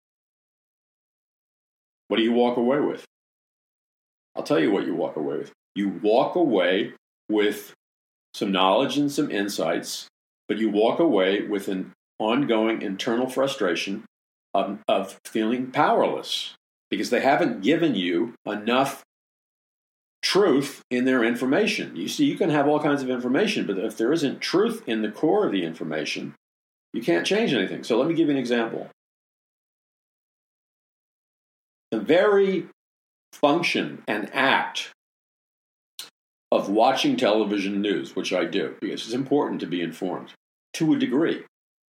What do you walk away with? I'll tell you what you walk away with. You walk away with some knowledge and some insights, but you walk away with an ongoing internal frustration of, of feeling powerless because they haven't given you enough truth in their information. You see, you can have all kinds of information, but if there isn't truth in the core of the information, you can't change anything. So let me give you an example. The very function and act of watching television news, which I do, because it's important to be informed to a degree.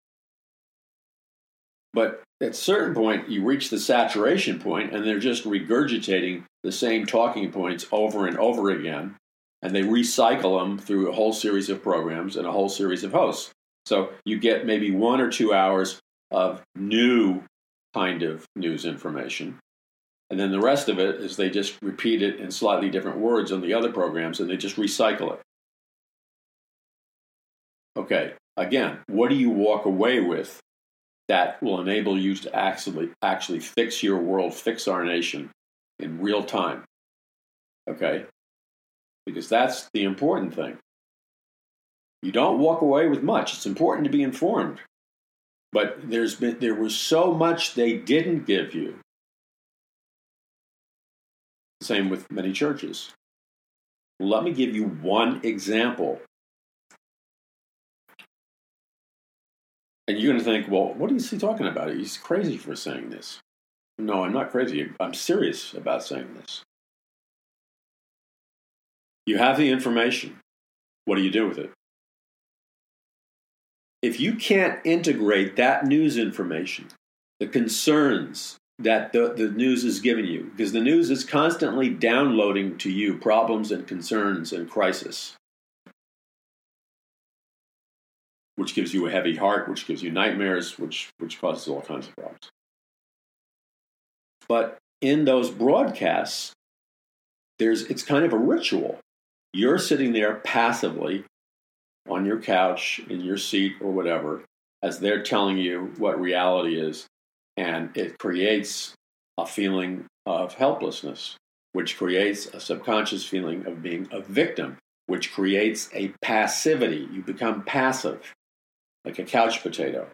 But at a certain point, you reach the saturation point, and they're just regurgitating the same talking points over and over again, and they recycle them through a whole series of programs and a whole series of hosts. So you get maybe one or two hours of new kind of news information, and then the rest of it is they just repeat it in slightly different words on the other programs, and they just recycle it. Okay, again, what do you walk away with that will enable you to actually actually fix your world, fix our nation in real time. Okay? Because that's the important thing. You don't walk away with much. It's important to be informed. But there's been there was so much they didn't give you. Same with many churches. Let me give you one example. And you're going to think, well, what is he talking about? He's crazy for saying this. No, I'm not crazy. I'm serious about saying this. You have the information. What do you do with it? If you can't integrate that news information, the concerns that the, the news is giving you, because the news is constantly downloading to you problems and concerns and crisis, which gives you a heavy heart, which gives you nightmares, which, which causes all kinds of problems. But in those broadcasts, there's it's kind of a ritual. You're sitting there passively on your couch, in your seat, or whatever, as they're telling you what reality is. And it creates a feeling of helplessness, which creates a subconscious feeling of being a victim, which creates a passivity. You become passive, like a couch potato.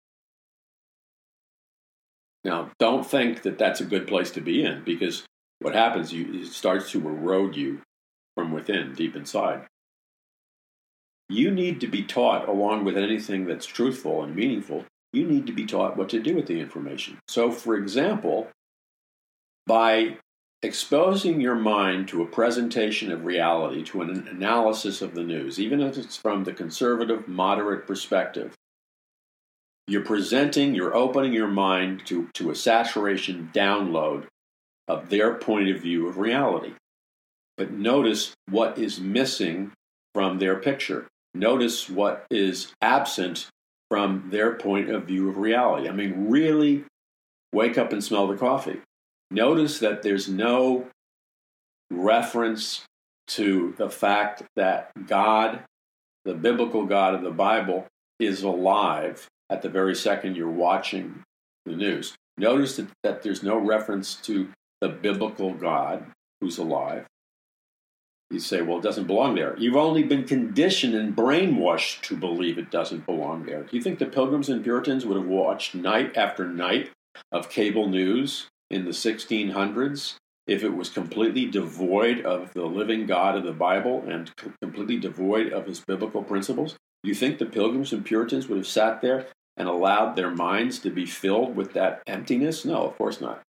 Now, don't think that that's a good place to be in, because what happens, you, it starts to erode you from within, deep inside. You need to be taught, along with anything that's truthful and meaningful, you need to be taught what to do with the information. So, for example, by exposing your mind to a presentation of reality, to an analysis of the news, even if it's from the conservative, moderate perspective, you're presenting, you're opening your mind to, to a saturation download of their point of view of reality. But notice what is missing from their picture. Notice what is absent from their point of view of reality. I mean, really wake up and smell the coffee. Notice that there's no reference to the fact that God, the biblical God of the Bible, is alive at the very second you're watching the news. Notice that, that there's no reference to the biblical God who's alive. You say, well, it doesn't belong there. You've only been conditioned and brainwashed to believe it doesn't belong there. Do you think the Pilgrims and Puritans would have watched night after night of cable news in the sixteen hundreds if it was completely devoid of the living God of the Bible and completely devoid of his biblical principles? Do you think the Pilgrims and Puritans would have sat there and allowed their minds to be filled with that emptiness? No, of course not.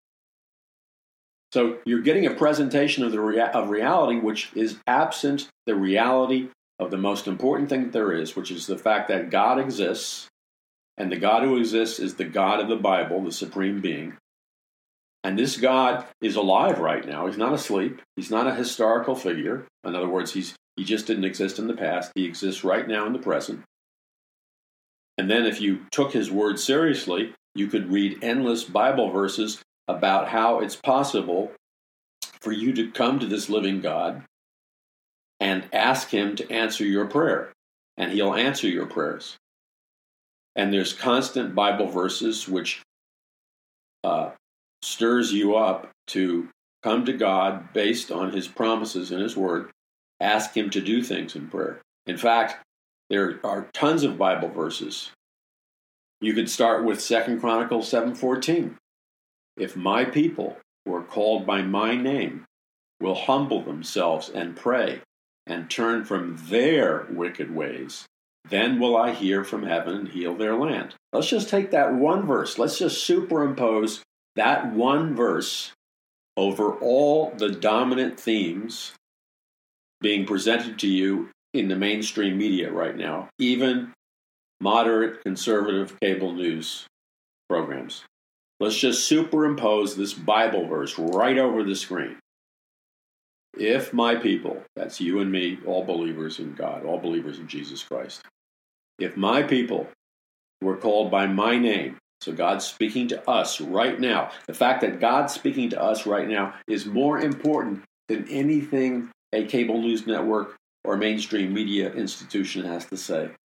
So you're getting a presentation of the rea- of reality which is absent the reality of the most important thing that there is, which is the fact that God exists, and the God who exists is the God of the Bible, the supreme being. And this God is alive right now. He's not asleep. He's not a historical figure. In other words, he's he just didn't exist in the past. He exists right now in the present. And then if you took his word seriously, you could read endless Bible verses about how it's possible for you to come to this living God and ask him to answer your prayer, and he'll answer your prayers. And there's constant Bible verses which uh, stirs you up to come to God based on his promises in his word, ask him to do things in prayer. In fact, there are tons of Bible verses. You could start with Second Chronicles seven fourteen. If my people who are called by my name will humble themselves and pray and turn from their wicked ways, then will I hear from heaven and heal their land. Let's just take that one verse. Let's just superimpose that one verse over all the dominant themes being presented to you in the mainstream media right now, even moderate conservative cable news programs. Let's just superimpose this Bible verse right over the screen. If my people, that's you and me, all believers in God, all believers in Jesus Christ, if my people were called by my name, so God's speaking to us right now, the fact that God's speaking to us right now is more important than anything a cable news network or mainstream media institution has to say.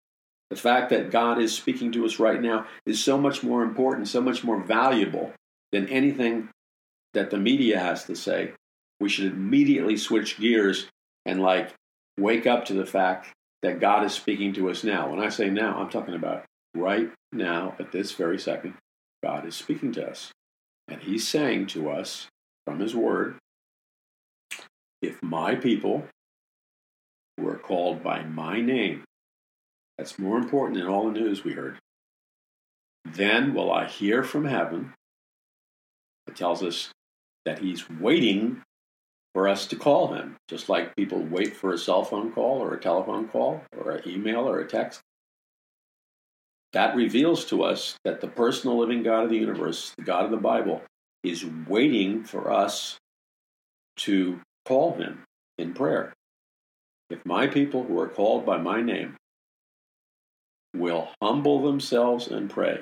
The fact that God is speaking to us right now is so much more important, so much more valuable than anything that the media has to say. We should immediately switch gears and like wake up to the fact that God is speaking to us now. When I say now, I'm talking about right now, at this very second. God is speaking to us. And he's saying to us from his word, if my people who are called by my name, that's more important than all the news we heard, then will I hear from heaven. It tells us that he's waiting for us to call him, just like people wait for a cell phone call or a telephone call or an email or a text. That reveals to us that the personal living God of the universe, the God of the Bible, is waiting for us to call him in prayer. If my people who are called by my name will humble themselves and pray.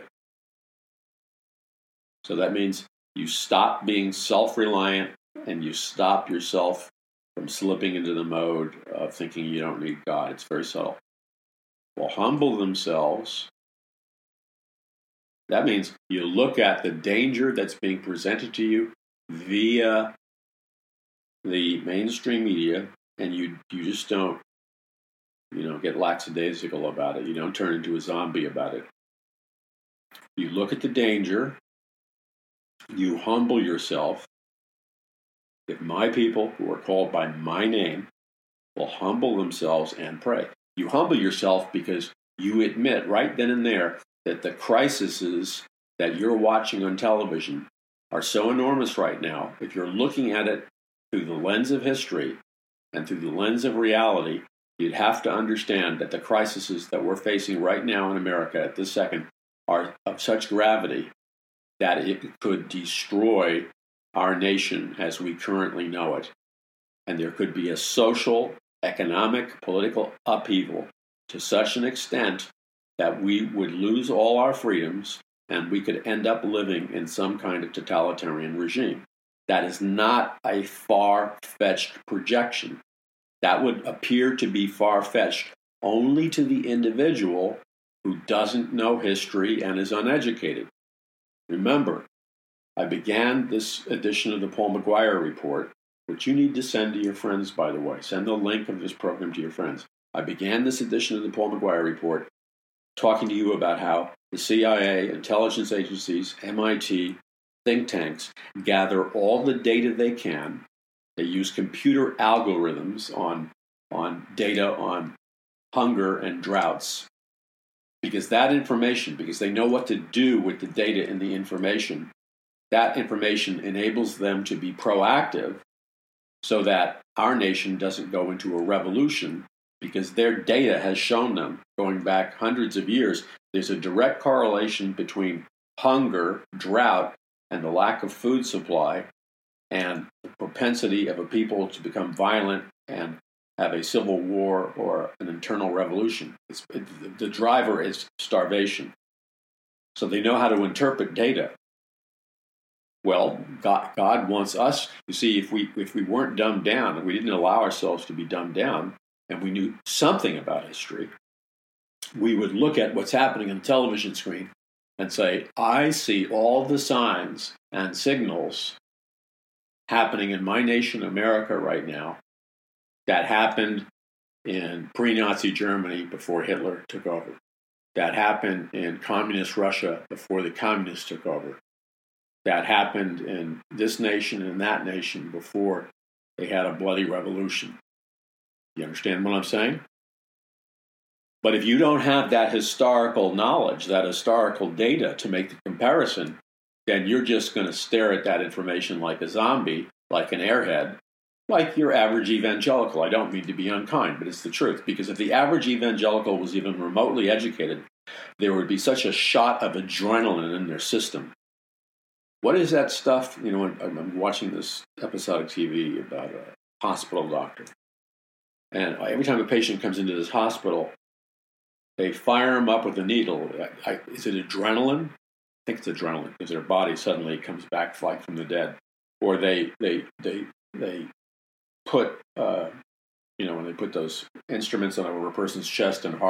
So that means you stop being self-reliant and you stop yourself from slipping into the mode of thinking you don't need God. It's very subtle. Will humble themselves. That means you look at the danger that's being presented to you via the mainstream media, and you you just don't, you know, get lackadaisical about it. You don't turn into a zombie about it. You look at the danger. You humble yourself. If my people who are called by my name will humble themselves and pray. You humble yourself because you admit right then and there that the crises that you're watching on television are so enormous right now. If you're looking at it through the lens of history and through the lens of reality, you'd have to understand that the crises that we're facing right now in America at this second are of such gravity that it could destroy our nation as we currently know it. And there could be a social, economic, political upheaval to such an extent that we would lose all our freedoms and we could end up living in some kind of totalitarian regime. That is not a far-fetched projection. That would appear to be far-fetched only to the individual who doesn't know history and is uneducated. Remember, I began this edition of the Paul McGuire Report, which you need to send to your friends, by the way. Send the link of this program to your friends. I began this edition of the Paul McGuire Report talking to you about how the C I A, intelligence agencies, M I T, think tanks gather all the data they can. They use computer algorithms on, on data on hunger and droughts. Because that information, because they know what to do with the data and the information, that information enables them to be proactive so that our nation doesn't go into a revolution, because their data has shown them, going back hundreds of years, there's a direct correlation between hunger, drought, and the lack of food supply, and the propensity of a people to become violent and have a civil war or an internal revolution. It's, it, the driver is starvation. So they know how to interpret data. Well, God, God wants us, you see, if we if we weren't dumbed down and we didn't allow ourselves to be dumbed down and we knew something about history, we would look at what's happening on the television screen and say, I see all the signs and signals happening in my nation, America, right now, that happened in pre-Nazi Germany before Hitler took over. That happened in communist Russia before the communists took over. That happened in this nation and that nation before they had a bloody revolution. You understand what I'm saying? But if you don't have that historical knowledge, that historical data to make the comparison, then you're just going to stare at that information like a zombie, like an airhead, like your average evangelical. I don't mean to be unkind, but it's the truth. Because if the average evangelical was even remotely educated, there would be such a shot of adrenaline in their system. What is that stuff? You know, I'm watching this episodic T V about a hospital doctor. And every time a patient comes into this hospital, they fire them up with a needle. I, I, is it adrenaline? I think it's adrenaline, because their body suddenly comes back like from the dead. Or they they they they put uh, you know, when they put those instruments on over a person's chest and heart,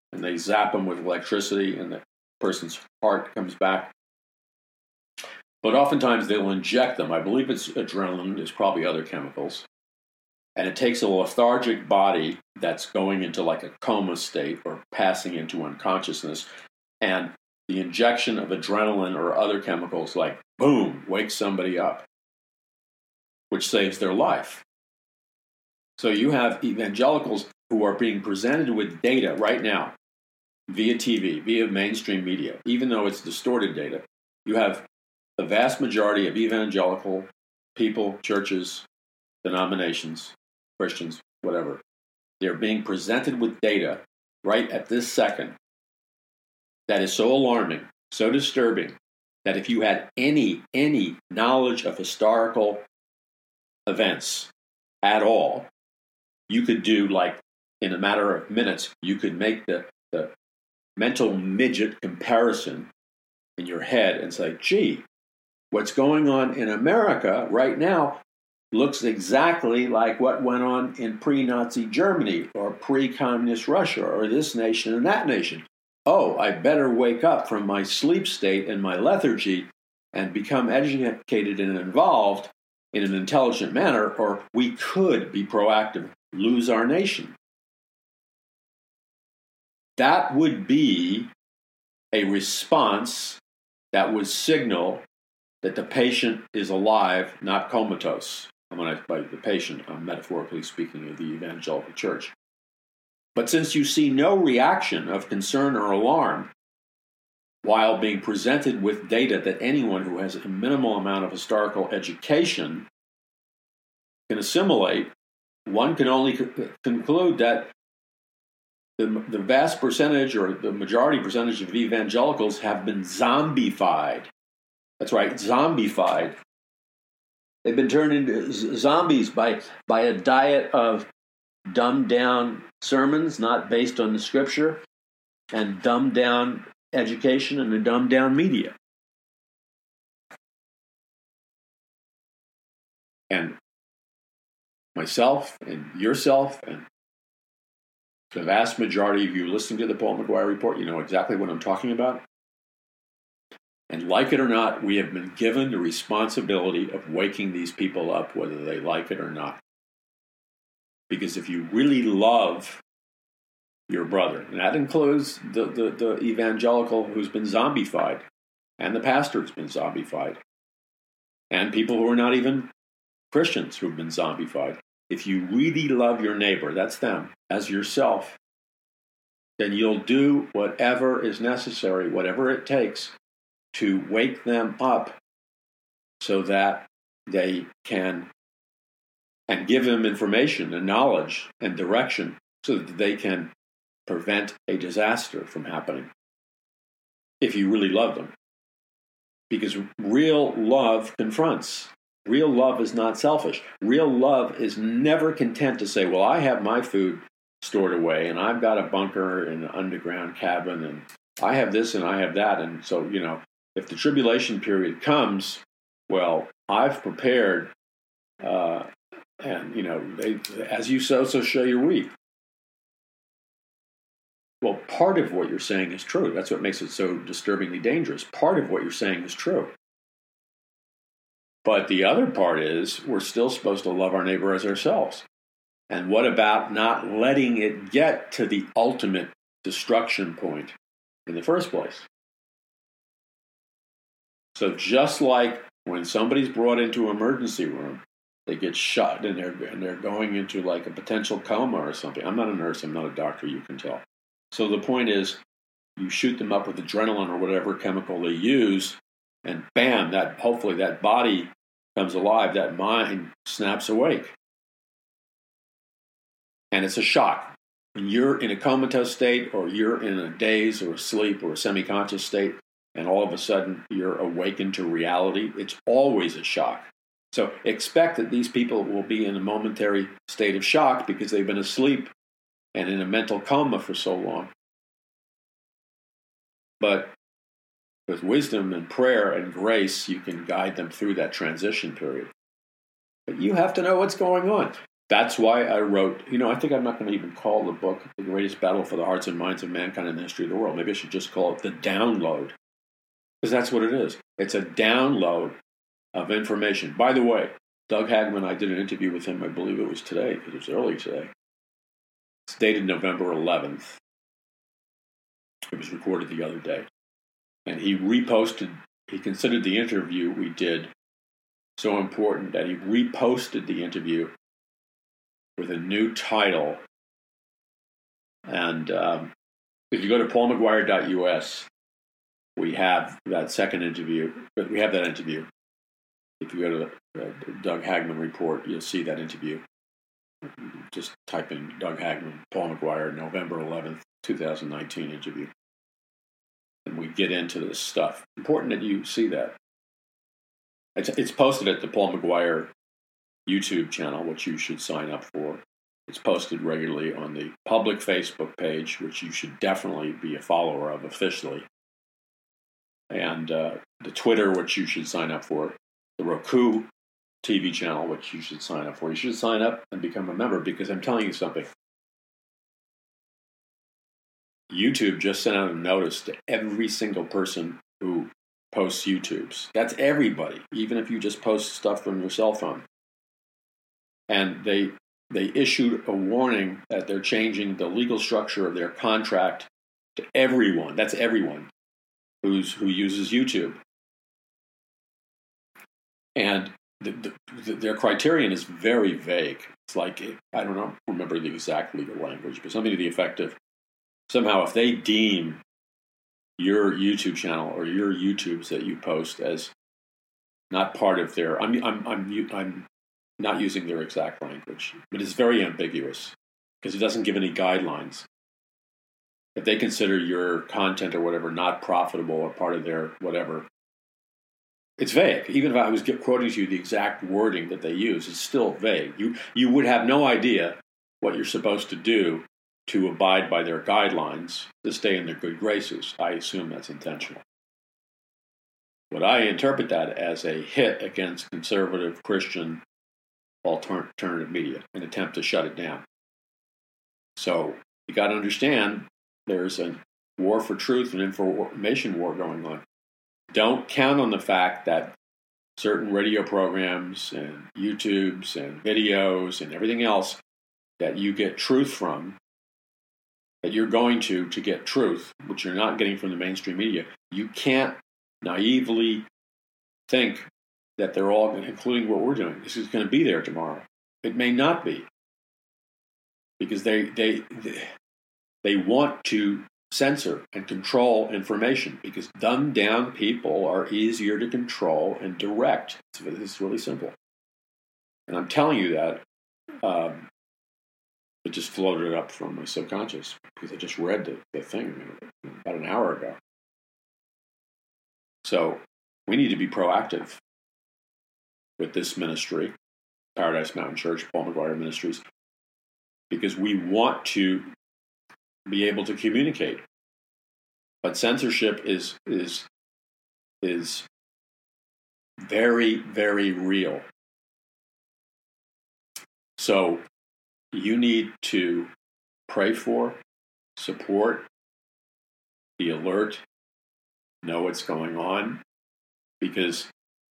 and they zap them with electricity, and the person's heart comes back. But oftentimes they'll inject them. I believe it's adrenaline. There's probably other chemicals. And it takes a lethargic body that's going into like a coma state or passing into unconsciousness. And the injection of adrenaline or other chemicals, like boom, wakes somebody up, which saves their life. So you have evangelicals who are being presented with data right now via T V, via mainstream media, even though it's distorted data. You have the vast majority of evangelical people, churches, denominations, Christians, whatever. They're being presented with data right at this second that is so alarming, so disturbing, that if you had any, any knowledge of historical events at all, you could do, like, in a matter of minutes, you could make the, the mental midget comparison in your head and say, gee, what's going on in America right now looks exactly like what went on in pre-Nazi Germany or pre-communist Russia or this nation and that nation. Oh, I better wake up from my sleep state and my lethargy and become educated and involved in an intelligent manner, or we could be proactive, lose our nation. That would be a response that would signal that the patient is alive, not comatose. When I by the patient, I'm metaphorically speaking of the evangelical church. But since you see no reaction of concern or alarm while being presented with data that anyone who has a minimal amount of historical education can assimilate, one can only co- conclude that the, the vast percentage or the majority percentage of evangelicals have been zombified. That's right, zombified. They've been turned into z- zombies by, by a diet of dumbed-down sermons, not based on the scripture, and dumbed-down education and a dumbed-down media. And myself and yourself and the vast majority of you listening to the Paul McGuire Report, you know exactly what I'm talking about. And like it or not, we have been given the responsibility of waking these people up, whether they like it or not. Because if you really love your brother, and that includes the, the, the evangelical who's been zombified, and the pastor who's been zombified, and people who are not even Christians who've been zombified. If you really love your neighbor, that's them, as yourself, then you'll do whatever is necessary, whatever it takes, to wake them up so that they can, and give them information and knowledge and direction so that they can prevent a disaster from happening, if you really love them. Because real love confronts. Real love is not selfish. Real love is never content to say, well, I have my food stored away, and I've got a bunker in an underground cabin, and I have this and I have that, and so, you know, if the tribulation period comes, well, I've prepared, uh, and, you know, they, as you sow, so shall you reap. Well, part of what you're saying is true. That's what makes it so disturbingly dangerous. Part of what you're saying is true. But the other part is we're still supposed to love our neighbor as ourselves. And what about not letting it get to the ultimate destruction point in the first place? So just like when somebody's brought into an emergency room, they get shot and they're, and they're going into like a potential coma or something. I'm not a nurse. I'm not a doctor. You can tell. So the point is, you shoot them up with adrenaline or whatever chemical they use, and bam, that hopefully that body comes alive, that mind snaps awake. And it's a shock. When you're in a comatose state, or you're in a daze or a sleep or a semi-conscious state, and all of a sudden you're awakened to reality, it's always a shock. So expect that these people will be in a momentary state of shock because they've been asleep and in a mental coma for so long. But with wisdom and prayer and grace, you can guide them through that transition period. But you have to know what's going on. That's why I wrote, you know, I think I'm not going to even call the book The Greatest Battle for the Hearts and Minds of Mankind in the History of the World. Maybe I should just call it The Download, because that's what it is. It's a download of information. By the way, Doug Hagmann, I did an interview with him, I believe it was today, because it was early today. It's dated November eleventh. It was recorded the other day. And he reposted, he considered the interview we did so important that he reposted the interview with a new title. And um, if you go to paul mcguire dot u s, we have that second interview. But we have that interview. If you go to the uh, Doug Hagmann report, you'll see that interview. Just type in Doug Hagmann, Paul McGuire, November eleventh, twenty nineteen interview. And we get into this stuff. Important that you see that. It's, it's posted at the Paul McGuire YouTube channel, which you should sign up for. It's posted regularly on the public Facebook page, which you should definitely be a follower of officially. And uh, the Twitter, which you should sign up for. The Roku T V channel, which you should sign up for. You should sign up and become a member, because I'm telling you something. YouTube just sent out a notice to every single person who posts YouTubes. That's everybody, even if you just post stuff from your cell phone. And they they issued a warning that they're changing the legal structure of their contract to everyone. That's everyone who's who uses YouTube. And the, the, their criterion is very vague. It's like, I don't know, remember the exact legal language, but something to the effect of, somehow if they deem your YouTube channel or your YouTubes that you post as not part of their, I'm I'm I'm I'm not using their exact language, but it's very ambiguous because it doesn't give any guidelines. If they consider your content or whatever not profitable or part of their whatever, it's vague. Even if I was quoting to you the exact wording that they use, it's still vague. You you would have no idea what you're supposed to do to abide by their guidelines to stay in their good graces. I assume that's intentional. But I interpret that as a hit against conservative Christian alternative media, an attempt to shut it down. So you got to understand there's a war for truth and information war going on. Don't count on the fact that certain radio programs and YouTubes and videos and everything else that you get truth from, that you're going to to get truth, which you're not getting from the mainstream media. You can't naively think that they're all, including what we're doing, this is going to be there tomorrow. It may not be, because they they they want to censor and control information, because dumbed down people are easier to control and direct. It's really simple. And I'm telling you that um, it just floated up from my subconscious because I just read the, the thing about an hour ago. So we need to be proactive with this ministry, Paradise Mountain Church, Paul McGuire Ministries, because we want to be able to communicate. But censorship is is is very, very real. So you need to pray for, support, be alert, know what's going on, because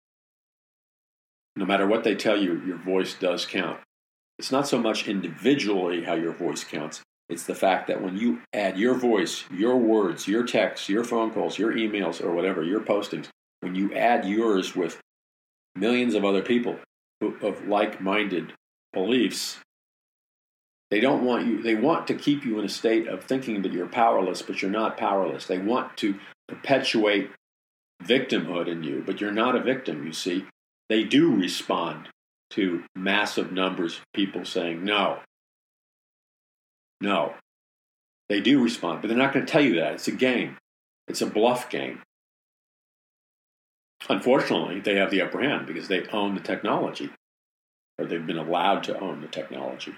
no matter what they tell you, your voice does count. It's not so much individually how your voice counts. It's the fact that when you add your voice, your words, your texts, your phone calls, your emails, or whatever, your postings, when you add yours with millions of other people who, of like-minded beliefs, they don't want you, they want to keep you in a state of thinking that you're powerless, but you're not powerless. They want to perpetuate victimhood in you, but you're not a victim, you see. They do respond to massive numbers of people saying no. No. They do respond, but they're not going to tell you that. It's a game. It's a bluff game. Unfortunately, they have the upper hand because they own the technology, or they've been allowed to own the technology.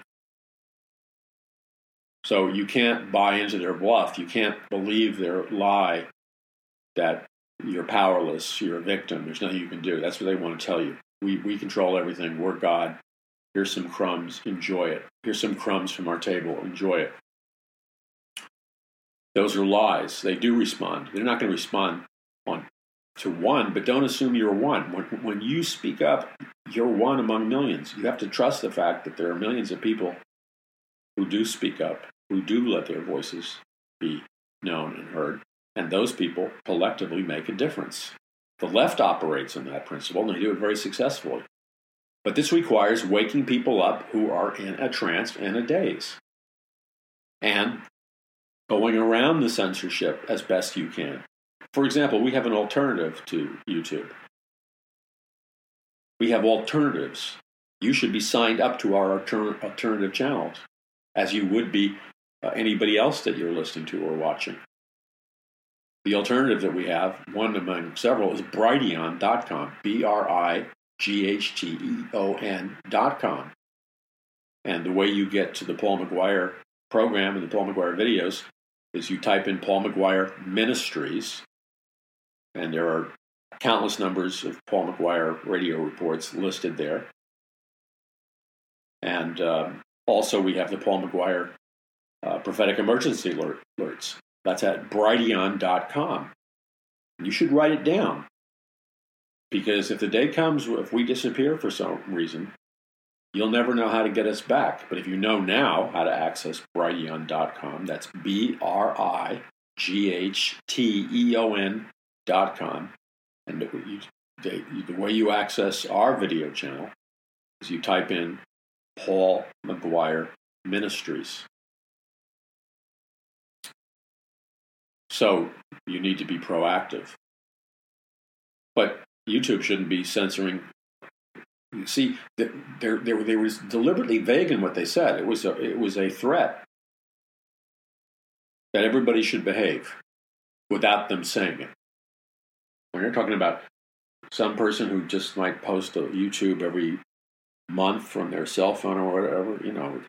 So you can't buy into their bluff. You can't believe their lie that you're powerless, you're a victim, there's nothing you can do. That's what they want to tell you. We we control everything. We're God. Here's some crumbs, enjoy it. Here's some crumbs from our table, enjoy it. Those are lies. They do respond. They're not going to respond on to one, but don't assume you're one. When, when you speak up, you're one among millions. You have to trust the fact that there are millions of people who do speak up, who do let their voices be known and heard, and those people collectively make a difference. The left operates on that principle, and they do it very successfully. But this requires waking people up who are in a trance and a daze, and going around the censorship as best you can. For example, we have an alternative to YouTube. We have alternatives. You should be signed up to our alter- alternative channels, as you would be uh, anybody else that you're listening to or watching. The alternative that we have, one among several, is Brighteon dot com, B R I G H T E O N dot com. And the way you get to the Paul McGuire program and the Paul McGuire videos is you type in Paul McGuire Ministries, and there are countless numbers of Paul McGuire radio reports listed there. And um, also we have the Paul McGuire uh, Prophetic Emergency alert, Alerts. That's at Brighteon dot com. You should write it down, because if the day comes, if we disappear for some reason, you'll never know how to get us back. But if you know now how to access Brighteon dot com, that's B R I G H T E O N dot com. And you, the, the way you access our video channel is you type in Paul McGuire Ministries. So you need to be proactive. But YouTube shouldn't be censoring. You see, they they was deliberately vague in what they said. It was a, it was a threat that everybody should behave without them saying it. When you're talking about some person who just might post a YouTube every month from their cell phone or whatever, you know,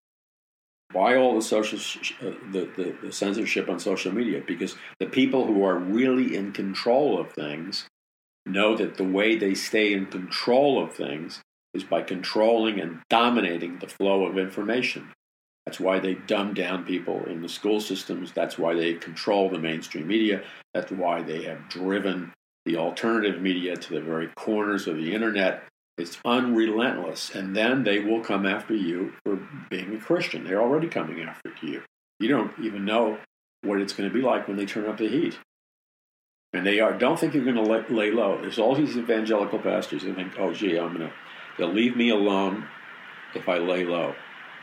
why all the social sh- uh, the, the the censorship on social media? Because the people who are really in control of things know that the way they stay in control of things is by controlling and dominating the flow of information. That's why they dumb down people in the school systems. That's why they control the mainstream media. That's why they have driven the alternative media to the very corners of the internet. It's unrelentless. And then they will come after you for being a Christian. They're already coming after you. You don't even know what it's going to be like when they turn up the heat. And they are. Don't think you're going to lay, lay low. There's all these evangelical pastors who think, oh, gee, I'm going to, they'll leave me alone if I lay low.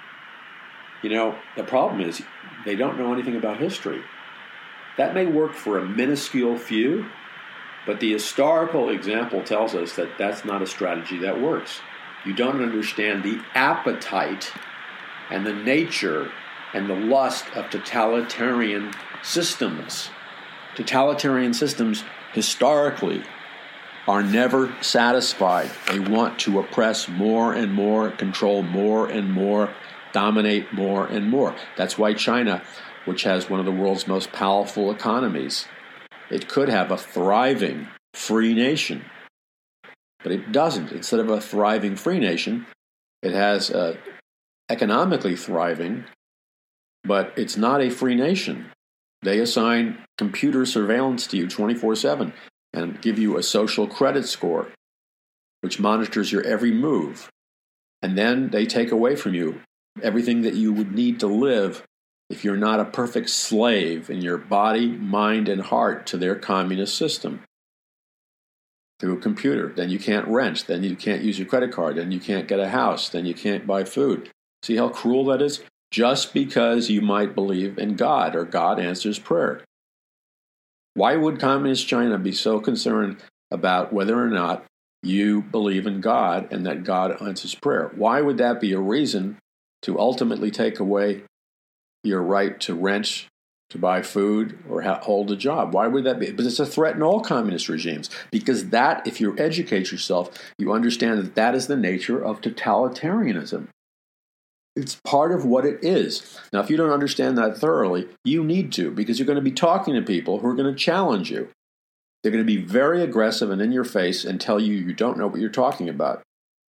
You know, the problem is they don't know anything about history. That may work for a minuscule few, but the historical example tells us that that's not a strategy that works. You don't understand the appetite and the nature and the lust of totalitarian systems. Totalitarian systems, historically, are never satisfied. They want to oppress more and more, control more and more, dominate more and more. That's why China, which has one of the world's most powerful economies, it could have a thriving free nation, but it doesn't. Instead of a thriving free nation, it has a economically thriving, but it's not a free nation. They assign computer surveillance to you twenty-four seven and give you a social credit score, which monitors your every move. And then they take away from you everything that you would need to live if you're not a perfect slave in your body, mind, and heart to their communist system. Through a computer. Then you can't rent. Then you can't use your credit card. Then you can't get a house. Then you can't buy food. See how cruel that is? Just because you might believe in God or God answers prayer. Why would communist China be so concerned about whether or not you believe in God and that God answers prayer? Why would that be a reason to ultimately take away your right to rent, to buy food, or ha- hold a job? Why would that be? But it's a threat in all communist regimes, because that, if you educate yourself, you understand that that is the nature of totalitarianism. It's part of what it is. Now, if you don't understand that thoroughly, you need to, because you're going to be talking to people who are going to challenge you. They're going to be very aggressive and in your face and tell you you don't know what you're talking about.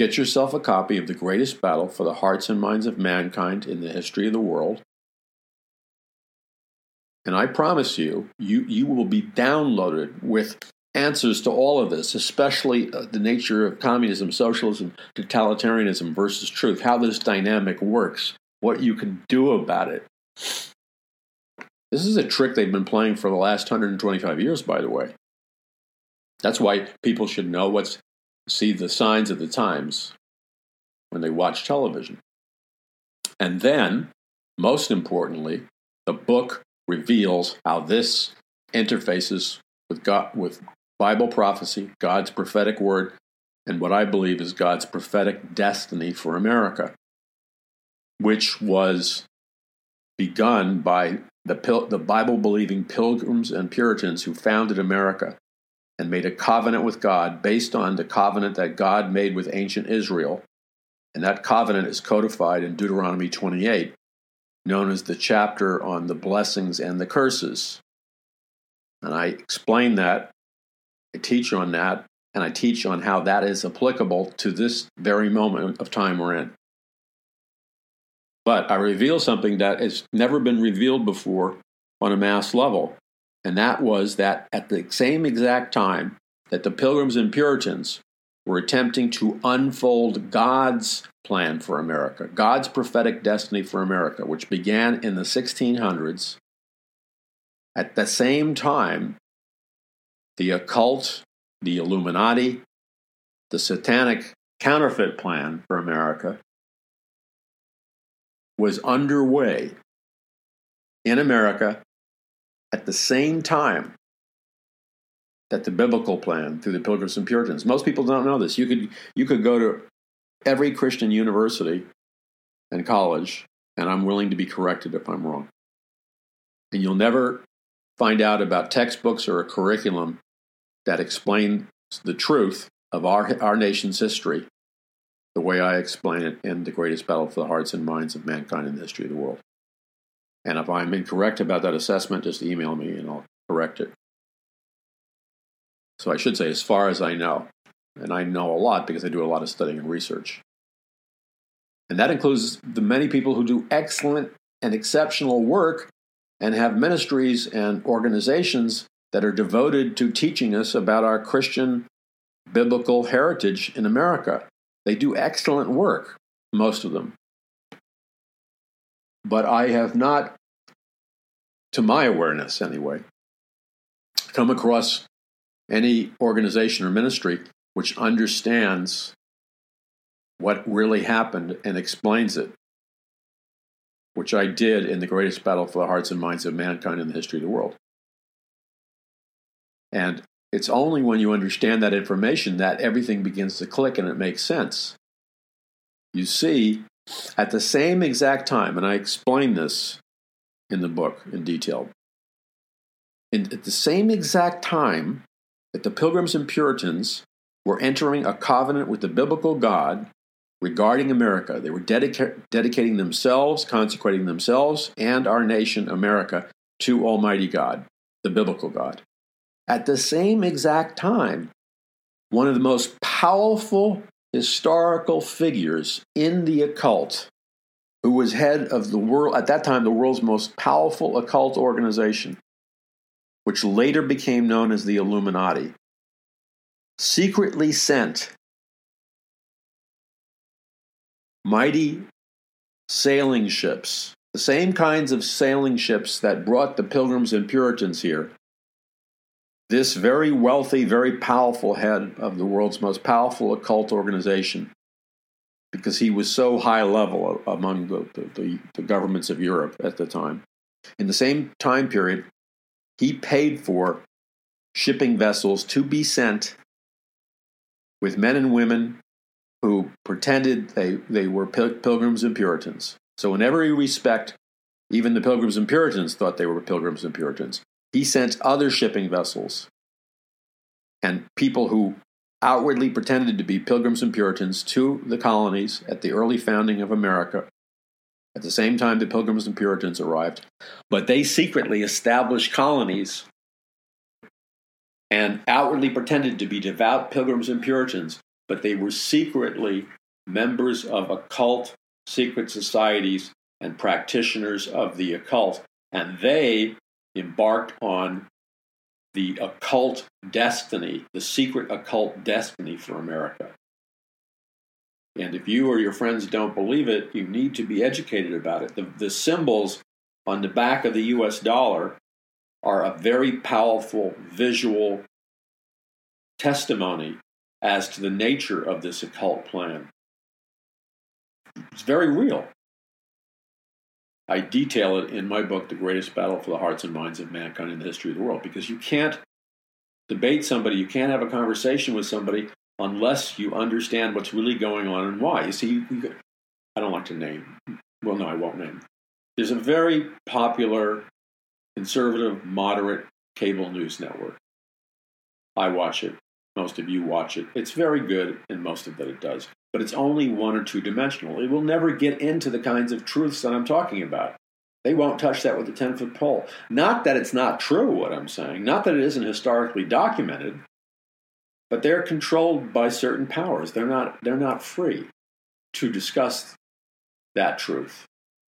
Get yourself a copy of The Greatest Battle for the Hearts and Minds of Mankind in the History of the World. And I promise you, you, you will be downloaded with answers to all of this, especially uh, the nature of communism, socialism, totalitarianism versus truth, how this dynamic works, what you can do about it. This is a trick they've been playing for the last one hundred twenty-five years, by the way. That's why people should know what's, see the signs of the times when they watch television. And then, most importantly, the book reveals how this interfaces with God, with Bible prophecy, God's prophetic word, and what I believe is God's prophetic destiny for America, which was begun by the, Pil- the Bible-believing Pilgrims and Puritans who founded America and made a covenant with God based on the covenant that God made with ancient Israel. And that covenant is codified in Deuteronomy twenty-eight, known as the chapter on the blessings and the curses. And I explain that, I teach on that, and I teach on how that is applicable to this very moment of time we're in. But I reveal something that has never been revealed before on a mass level, and that was that at the same exact time that the Pilgrims and Puritans were attempting to unfold God's plan for America, God's prophetic destiny for America, which began in the sixteen hundreds, at the same time, the occult, the Illuminati, the satanic counterfeit plan for America was underway in America at the same time that the biblical plan through the Pilgrims and Puritans. Most people don't know this. You could you could go to every Christian university and college, and I'm willing to be corrected if I'm wrong. And you'll never find out about textbooks or a curriculum that explain the truth of our, our nation's history the way I explain it in The Greatest Battle for the Hearts and Minds of Mankind in the History of the World. And if I'm incorrect about that assessment, just email me and I'll correct it. So I should say, as far as I know, and I know a lot because I do a lot of studying and research. And that includes the many people who do excellent and exceptional work and have ministries and organizations that are devoted to teaching us about our Christian biblical heritage in America. They do excellent work, most of them. But I have not, to my awareness anyway, come across any organization or ministry which understands what really happened and explains it, which I did in The Greatest Battle for the Hearts and Minds of Mankind in the History of the World. And it's only when you understand that information that everything begins to click and it makes sense. You see, at the same exact time, and I explain this in the book in detail, in, at the same exact time that the Pilgrims and Puritans were entering a covenant with the biblical God regarding America, they were dedica- dedicating themselves, consecrating themselves and our nation, America, to Almighty God, the biblical God. At the same exact time, one of the most powerful historical figures in the occult, who was head of the world, at that time, the world's most powerful occult organization, which later became known as the Illuminati, secretly sent mighty sailing ships, the same kinds of sailing ships that brought the Pilgrims and Puritans here. This very wealthy, very powerful head of the world's most powerful occult organization, because he was so high level among the, the, the governments of Europe at the time. In the same time period, he paid for shipping vessels to be sent with men and women who pretended they, they were pil- Pilgrims and Puritans. So in every respect, even the Pilgrims and Puritans thought they were Pilgrims and Puritans. He sent other shipping vessels and people who outwardly pretended to be Pilgrims and Puritans to the colonies at the early founding of America. At the same time, the Pilgrims and Puritans arrived. But they secretly established colonies and outwardly pretended to be devout Pilgrims and Puritans. but they were secretly members of occult secret societies and practitioners of the occult, and they embarked on the occult destiny, the secret occult destiny for America. And if you or your friends don't believe it, you need to be educated about it. The, the symbols on the back of the U S dollar are a very powerful visual testimony as to the nature of this occult plan. It's very real. I detail it in my book, The Greatest Battle for the Hearts and Minds of Mankind in the History of the World, because you can't debate somebody, you can't have a conversation with somebody unless you understand what's really going on and why. You see, you, you, I don't like to name, well, no, I won't name. There's a very popular, conservative, moderate cable news network. I watch it. Most of you watch it. It's very good in most of that it does. But it's only one or two dimensional. It will never get into the kinds of truths that I'm talking about. They won't touch that with a ten-foot pole. Not that it's not true, what I'm saying. Not that it isn't historically documented. But they're controlled by certain powers. They're not, they're not free to discuss that truth.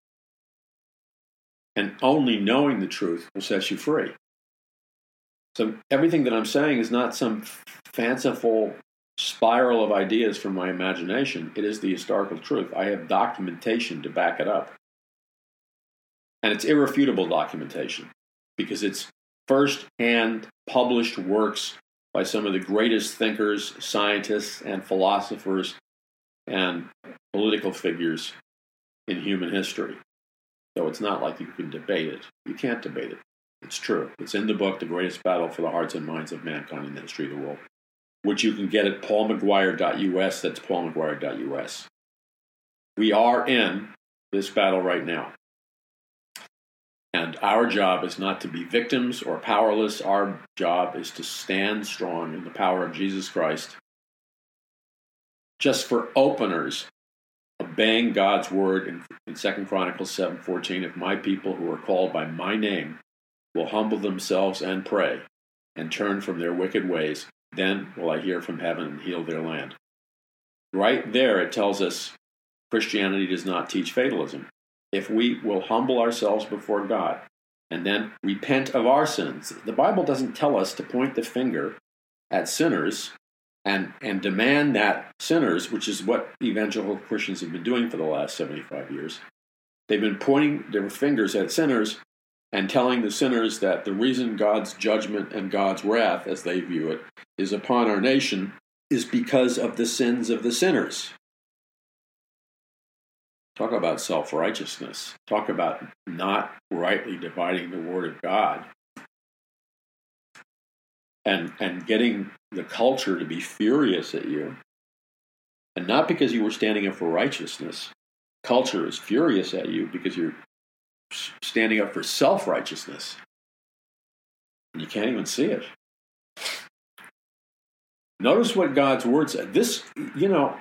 And only knowing the truth will set you free. So everything that I'm saying is not some fanciful spiral of ideas from my imagination. It is the historical truth. I have documentation to back it up. And it's irrefutable documentation because it's first-hand published works by some of the greatest thinkers, scientists, and philosophers and political figures in human history. So it's not like you can debate it. You can't debate it. It's true. It's in the book, The Greatest Battle for the Hearts and Minds of Mankind in the History of the World, which you can get at paul mcguire dot u s. That's paul mcguire dot u s. We are in this battle right now. And our job is not to be victims or powerless. Our job is to stand strong in the power of Jesus Christ. Just for openers, obeying God's word in, in Second Chronicles seven fourteen, if my people who are called by my name will humble themselves and pray and turn from their wicked ways, then will I hear from heaven and heal their land. Right there it tells us Christianity does not teach fatalism. If we will humble ourselves before God and then repent of our sins, the Bible doesn't tell us to point the finger at sinners and, and demand that sinners, which is what evangelical Christians have been doing for the last seventy-five years, they've been pointing their fingers at sinners and telling the sinners that the reason God's judgment and God's wrath, as they view it, is upon our nation is because of the sins of the sinners. Talk about self-righteousness. Talk about not rightly dividing the Word of God and, and getting the culture to be furious at you. And not because you were standing up for righteousness. Culture is furious at you because you're standing up for self-righteousness. And you can't even see it. Notice what God's Word said. This, you know,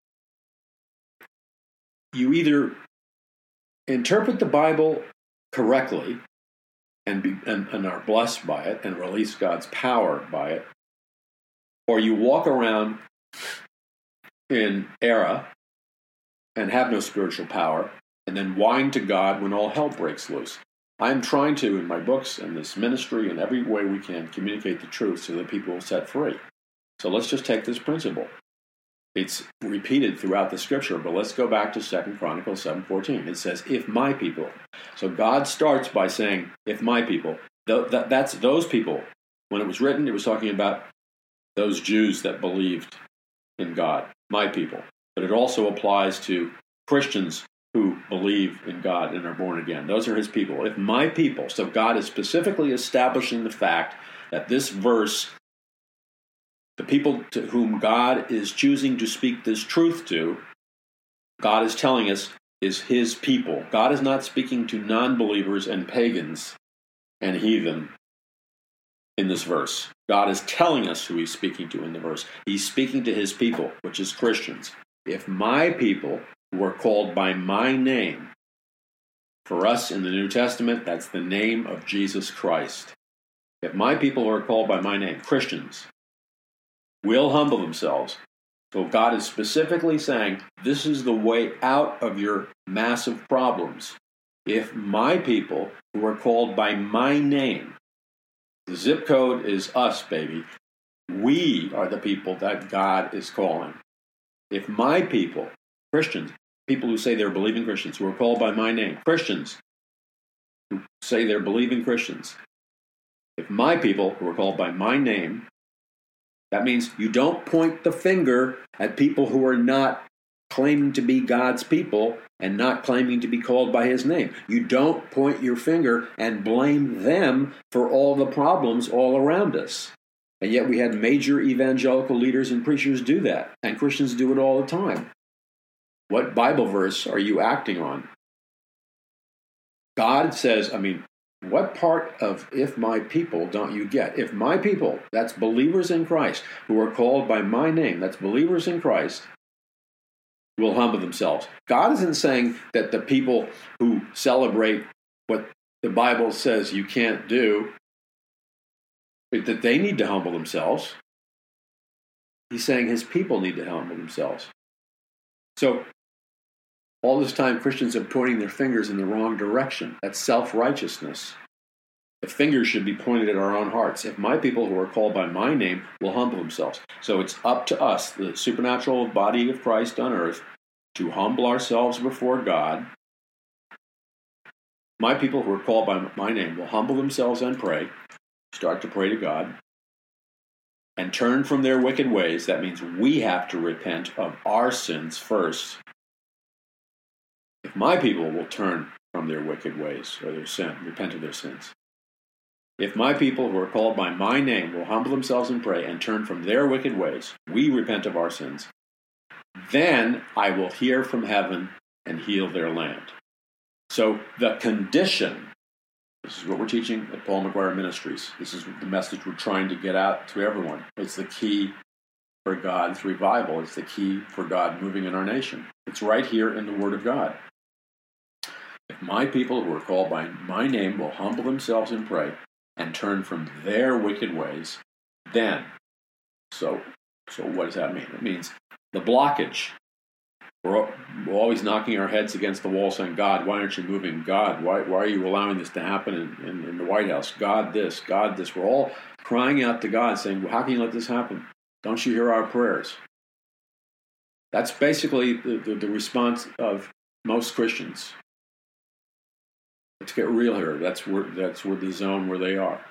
you either interpret the Bible correctly and, be, and, and are blessed by it and release God's power by it, or you walk around in error and have no spiritual power and then whine to God when all hell breaks loose. I'm trying to, in my books and this ministry and every way we can, communicate the truth so that people will set free. So let's just take this principle. It's repeated throughout the scripture, but let's go back to Second Chronicles seven fourteen. It says, if my people. So God starts by saying, if my people. Th- that, that's those people. When it was written, it was talking about those Jews that believed in God, my people. But it also applies to Christians who believe in God and are born again. Those are his people. If my people. So God is specifically establishing the fact that this verse, the people to whom God is choosing to speak this truth to, God is telling us, is his people. God is not speaking to non-believers and pagans and heathen in this verse. God is telling us who he's speaking to in the verse. He's speaking to his people, which is Christians. If my people who are called by my name, for us in the New Testament, that's the name of Jesus Christ. If my people who are called by my name, Christians, will humble themselves So God is specifically saying, this is the way out of your massive problems. If my people who are called by my name, the zip code is us, baby. We are the people that God is calling. If my people, Christians, people who say they're believing Christians, who are called by my name, Christians who say they're believing Christians, if my people who are called by my name, that means you don't point the finger at people who are not claiming to be God's people and not claiming to be called by his name. You don't point your finger and blame them for all the problems all around us. And yet we had major evangelical leaders and preachers do that, and Christians do it all the time. What Bible verse are you acting on? God says, I mean, what part of if my people don't you get? If my people, that's believers in Christ, who are called by my name, that's believers in Christ, will humble themselves. God isn't saying that the people who celebrate what the Bible says you can't do, that they need to humble themselves. He's saying his people need to humble themselves. So all this time, Christians are pointing their fingers in the wrong direction. That's self-righteousness. The fingers should be pointed at our own hearts. If my people who are called by my name will humble themselves. So it's up to us, the supernatural body of Christ on earth, to humble ourselves before God. My people who are called by my name will humble themselves and pray, start to pray to God, and turn from their wicked ways. That means we have to repent of our sins first. If my people will turn from their wicked ways or their sin, repent of their sins. If my people who are called by my name will humble themselves and pray and turn from their wicked ways, we repent of our sins, then I will hear from heaven and heal their land. So the condition, this is what we're teaching at Paul McGuire Ministries. This is the message we're trying to get out to everyone. It's the key for God's revival. It's the key for God moving in our nation. It's right here in the Word of God. If my people who are called by my name will humble themselves and pray and turn from their wicked ways, then, so so what does that mean? It means the blockage. We're, we're always knocking our heads against the wall saying, God, why aren't you moving? God, why, why are you allowing this to happen in, in, in the White House? God this, God this. We're all crying out to God saying, well, how can you let this happen? Don't you hear our prayers? That's basically the, the, the response of most Christians. Let's get real here. That's where that's where the zone where they are.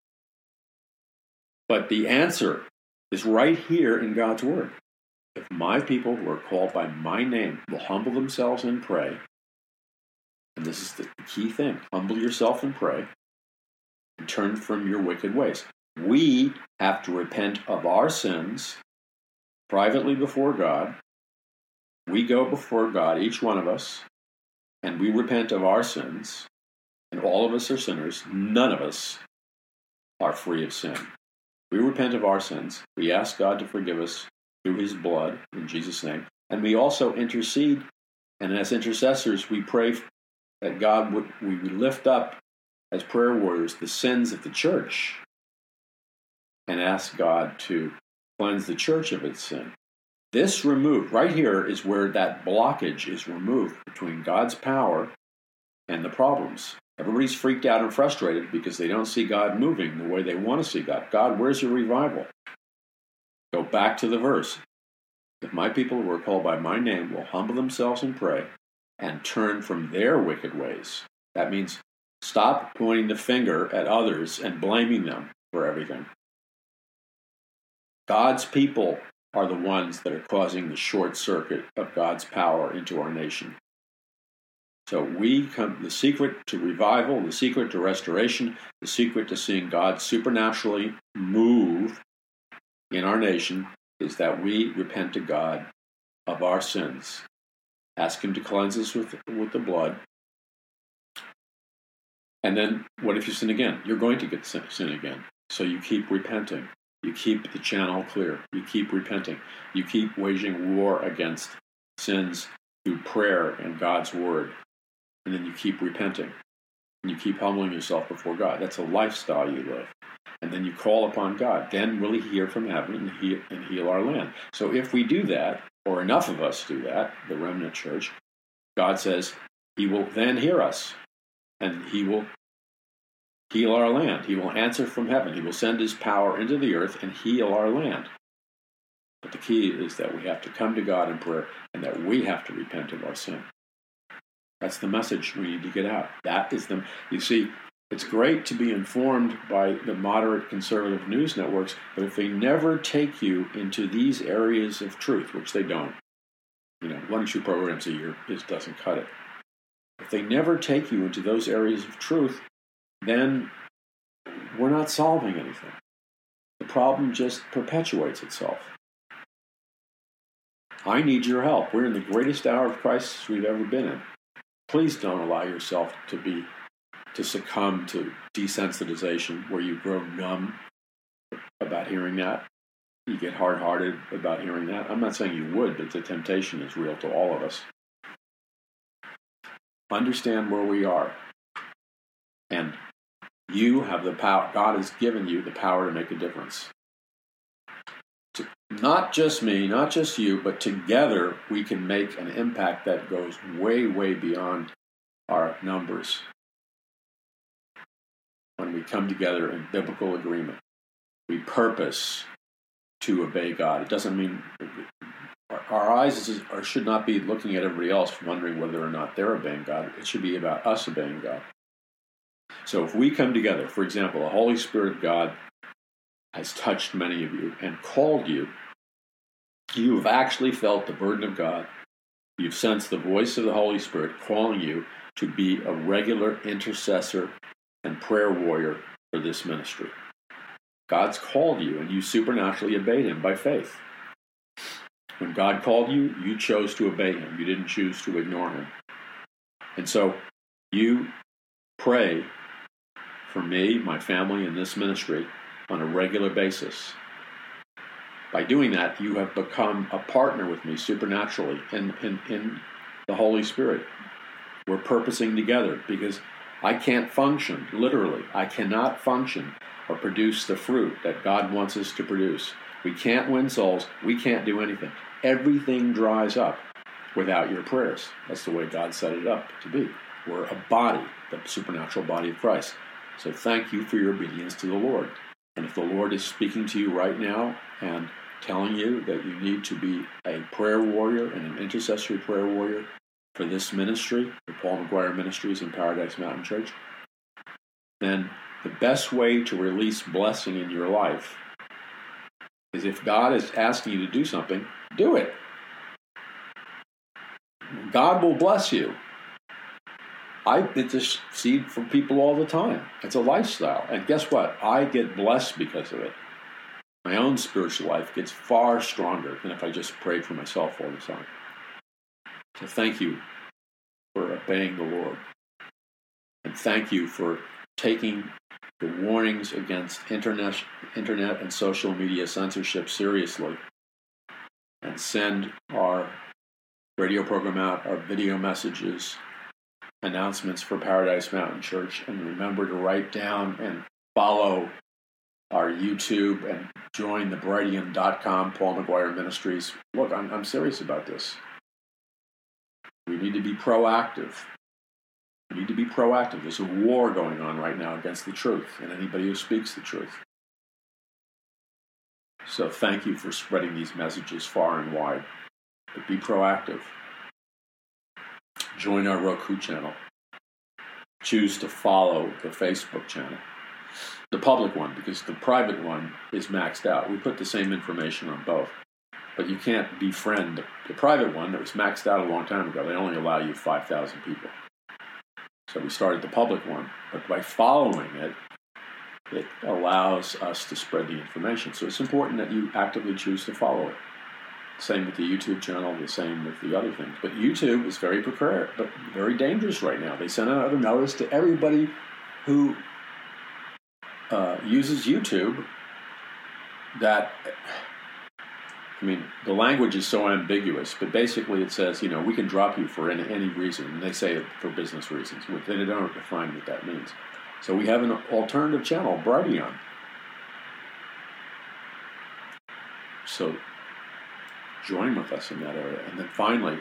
But the answer is right here in God's Word. If my people who are called by my name will humble themselves and pray, and this is the key thing, humble yourself and pray, and turn from your wicked ways. We have to repent of our sins privately before God. We go before God, each one of us, and we repent of our sins. And all of us are sinners. None of us are free of sin. We repent of our sins. We ask God to forgive us through his blood, in Jesus' name. And we also intercede. And as intercessors, we pray that God would, we would lift up, as prayer warriors, the sins of the church and ask God to cleanse the church of its sin. This removed, right here is where that blockage is removed between God's power and the problems. Everybody's freaked out and frustrated because they don't see God moving the way they want to see God. God, where's your revival? Go back to the verse. If my people who are called by my name will humble themselves and pray and turn from their wicked ways. That means stop pointing the finger at others and blaming them for everything. God's people are the ones that are causing the short circuit of God's power into our nation. So we come, the secret to revival, the secret to restoration, the secret to seeing God supernaturally move in our nation is that we repent to God of our sins. Ask him to cleanse us with, with the blood. And then what if you sin again? You're going to get sin, sin again. So you keep repenting. You keep the channel clear. You keep repenting. You keep waging war against sins through prayer and God's word. And then you keep repenting. And you keep humbling yourself before God. That's a lifestyle you live. and then you call upon God. Then will he hear from heaven and heal, and heal our land. So if we do that, or enough of us do that, the remnant church, God says he will then hear us, and he will heal our land. He will answer from heaven. He will send his power into the earth and heal our land. But the key is that we have to come to God in prayer and that we have to repent of our sin. That's the message we need to get out. That is the, you see, it's great to be informed by the moderate conservative news networks, but if they never take you into these areas of truth, which they don't, you know, one or two programs a year just doesn't cut it. If they never take you into those areas of truth, then we're not solving anything. The problem just perpetuates itself. I need your help. We're in the greatest hour of crisis we've ever been in. Please don't allow yourself to be to succumb to desensitization where you grow numb about hearing that. You get hard-hearted about hearing that. I'm not saying you would, but the temptation is real to all of us. Understand where we are. And you have the power. God has given you the power to make a difference. To, not just me, not just you, but together we can make an impact that goes way, way beyond our numbers. When we come together in biblical agreement, we purpose to obey God. It doesn't mean our, our eyes is, or should not be looking at everybody else, wondering whether or not they're obeying God. It should be about us obeying God. So if we come together, for example, the Holy Spirit of God has touched many of you and called you, you have actually felt the burden of God. You've sensed the voice of the Holy Spirit calling you to be a regular intercessor and prayer warrior for this ministry. God's called you, and you supernaturally obeyed him by faith. When God called you, you chose to obey him. You didn't choose to ignore him. And so you pray for me, my family, and this ministry on a regular basis. By doing that, you have become a partner with me supernaturally in, in, in the Holy Spirit. We're purposing together because I can't function, literally. I cannot function or produce the fruit that God wants us to produce. We can't win souls. We can't do anything. Everything dries up without your prayers. That's the way God set it up to be. We're a body, the supernatural body of Christ. So thank you for your obedience to the Lord. And if the Lord is speaking to you right now and telling you that you need to be a prayer warrior and an intercessory prayer warrior for this ministry, the Paul McGuire Ministries in Paradise Mountain Church, then the best way to release blessing in your life is if God is asking you to do something, do it. God will bless you. I intercede for people all the time. It's a lifestyle. And guess what? I get blessed because of it. My own spiritual life gets far stronger than if I just prayed for myself all the time. So thank you for obeying the Lord. And thank you for taking the warnings against internet, internet and social media censorship seriously. And send our radio program out, our video messages, announcements for Paradise Mountain Church, and remember to write down and follow our YouTube and join the Brightium dot com, Paul McGuire Ministries. Look, I'm, I'm serious about this. We need to be proactive. We need to be proactive. There's a war going on right now against the truth and anybody who speaks the truth. So thank you for spreading these messages far and wide. But be proactive. Join our Roku channel. Choose to follow the Facebook channel. The public one, because the private one is maxed out. We put the same information on both. But you can't befriend the private one that was maxed out a long time ago. They only allow you five thousand people. So we started the public one. But by following it, it allows us to spread the information. So it's important that you actively choose to follow it. Same with the YouTube channel, the same with the other things. But YouTube is very precarious, but very dangerous right now. They sent out a notice to everybody who uh, uses YouTube that, I mean, the language is so ambiguous, but basically it says, you know, we can drop you for any, any reason. And they say it for business reasons. They don't define what that means. So we have an alternative channel, Brightium. So join with us in that area. And then finally,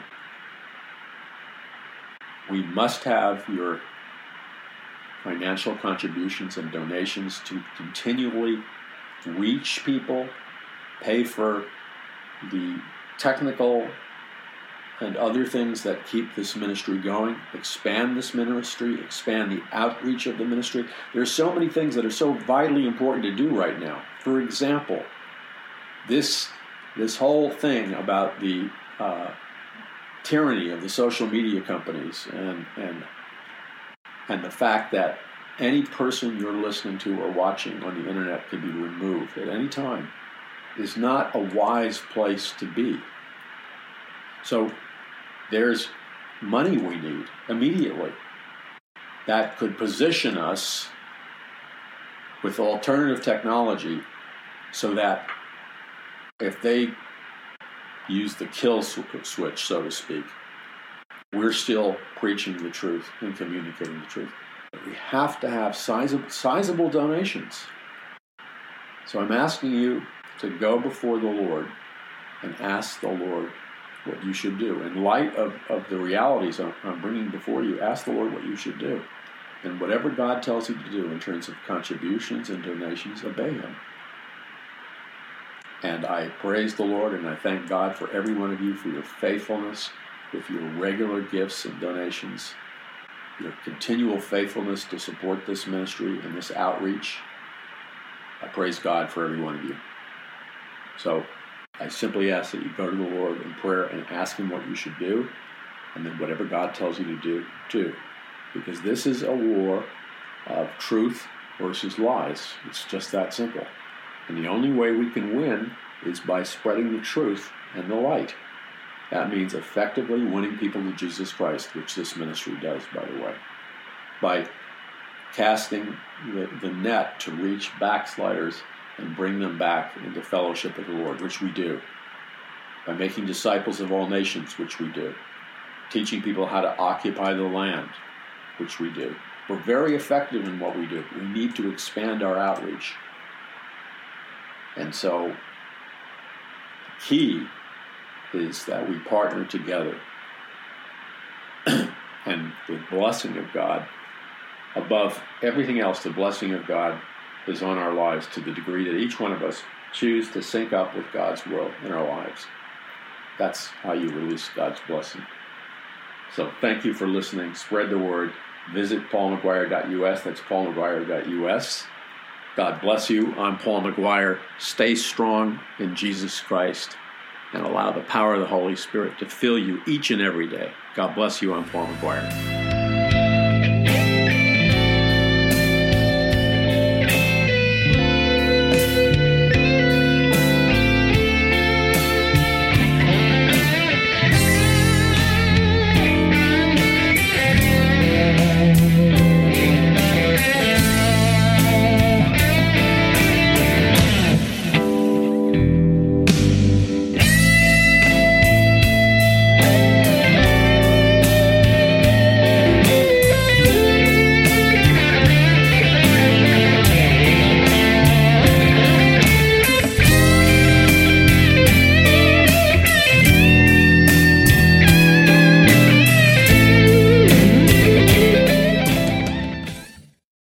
we must have your financial contributions and donations to continually reach people, pay for the technical and other things that keep this ministry going, expand this ministry, expand the outreach of the ministry. There are so many things that are so vitally important to do right now. For example, this this whole thing about the uh, tyranny of the social media companies and and and the fact that any person you're listening to or watching on the internet can be removed at any time is not a wise place to be. So there's money we need immediately that could position us with alternative technology so that if they use the kill switch, so to speak, we're still preaching the truth and communicating the truth. But we have to have sizable, sizable donations. So I'm asking you to go before the Lord and ask the Lord what you should do. In light of, of the realities I'm, I'm bringing before you, ask the Lord what you should do. And whatever God tells you to do in terms of contributions and donations, obey Him. And I praise the Lord and I thank God for every one of you for your faithfulness with your regular gifts and donations, your continual faithfulness to support this ministry and this outreach. I praise God for every one of you. So I simply ask that you go to the Lord in prayer and ask Him what you should do, and then whatever God tells you to do, do. Because this is a war of truth versus lies. It's just that simple. And the only way we can win is by spreading the truth and the light. That means effectively winning people to Jesus Christ, which this ministry does, by the way. By casting the, the net to reach backsliders and bring them back into fellowship with the Lord, which we do. By making disciples of all nations, which we do. Teaching people how to occupy the land, which we do. We're very effective in what we do. We need to expand our outreach. And so, the key is that we partner together. And the blessing of God, above everything else, the blessing of God is on our lives to the degree that each one of us choose to sync up with God's will in our lives. That's how you release God's blessing. So thank you for listening. Spread the word. Visit paul mcguire dot u s. That's paul mcguire dot u s. God bless you. I'm Paul McGuire. Stay strong in Jesus Christ and allow the power of the Holy Spirit to fill you each and every day. God bless you. I'm Paul McGuire.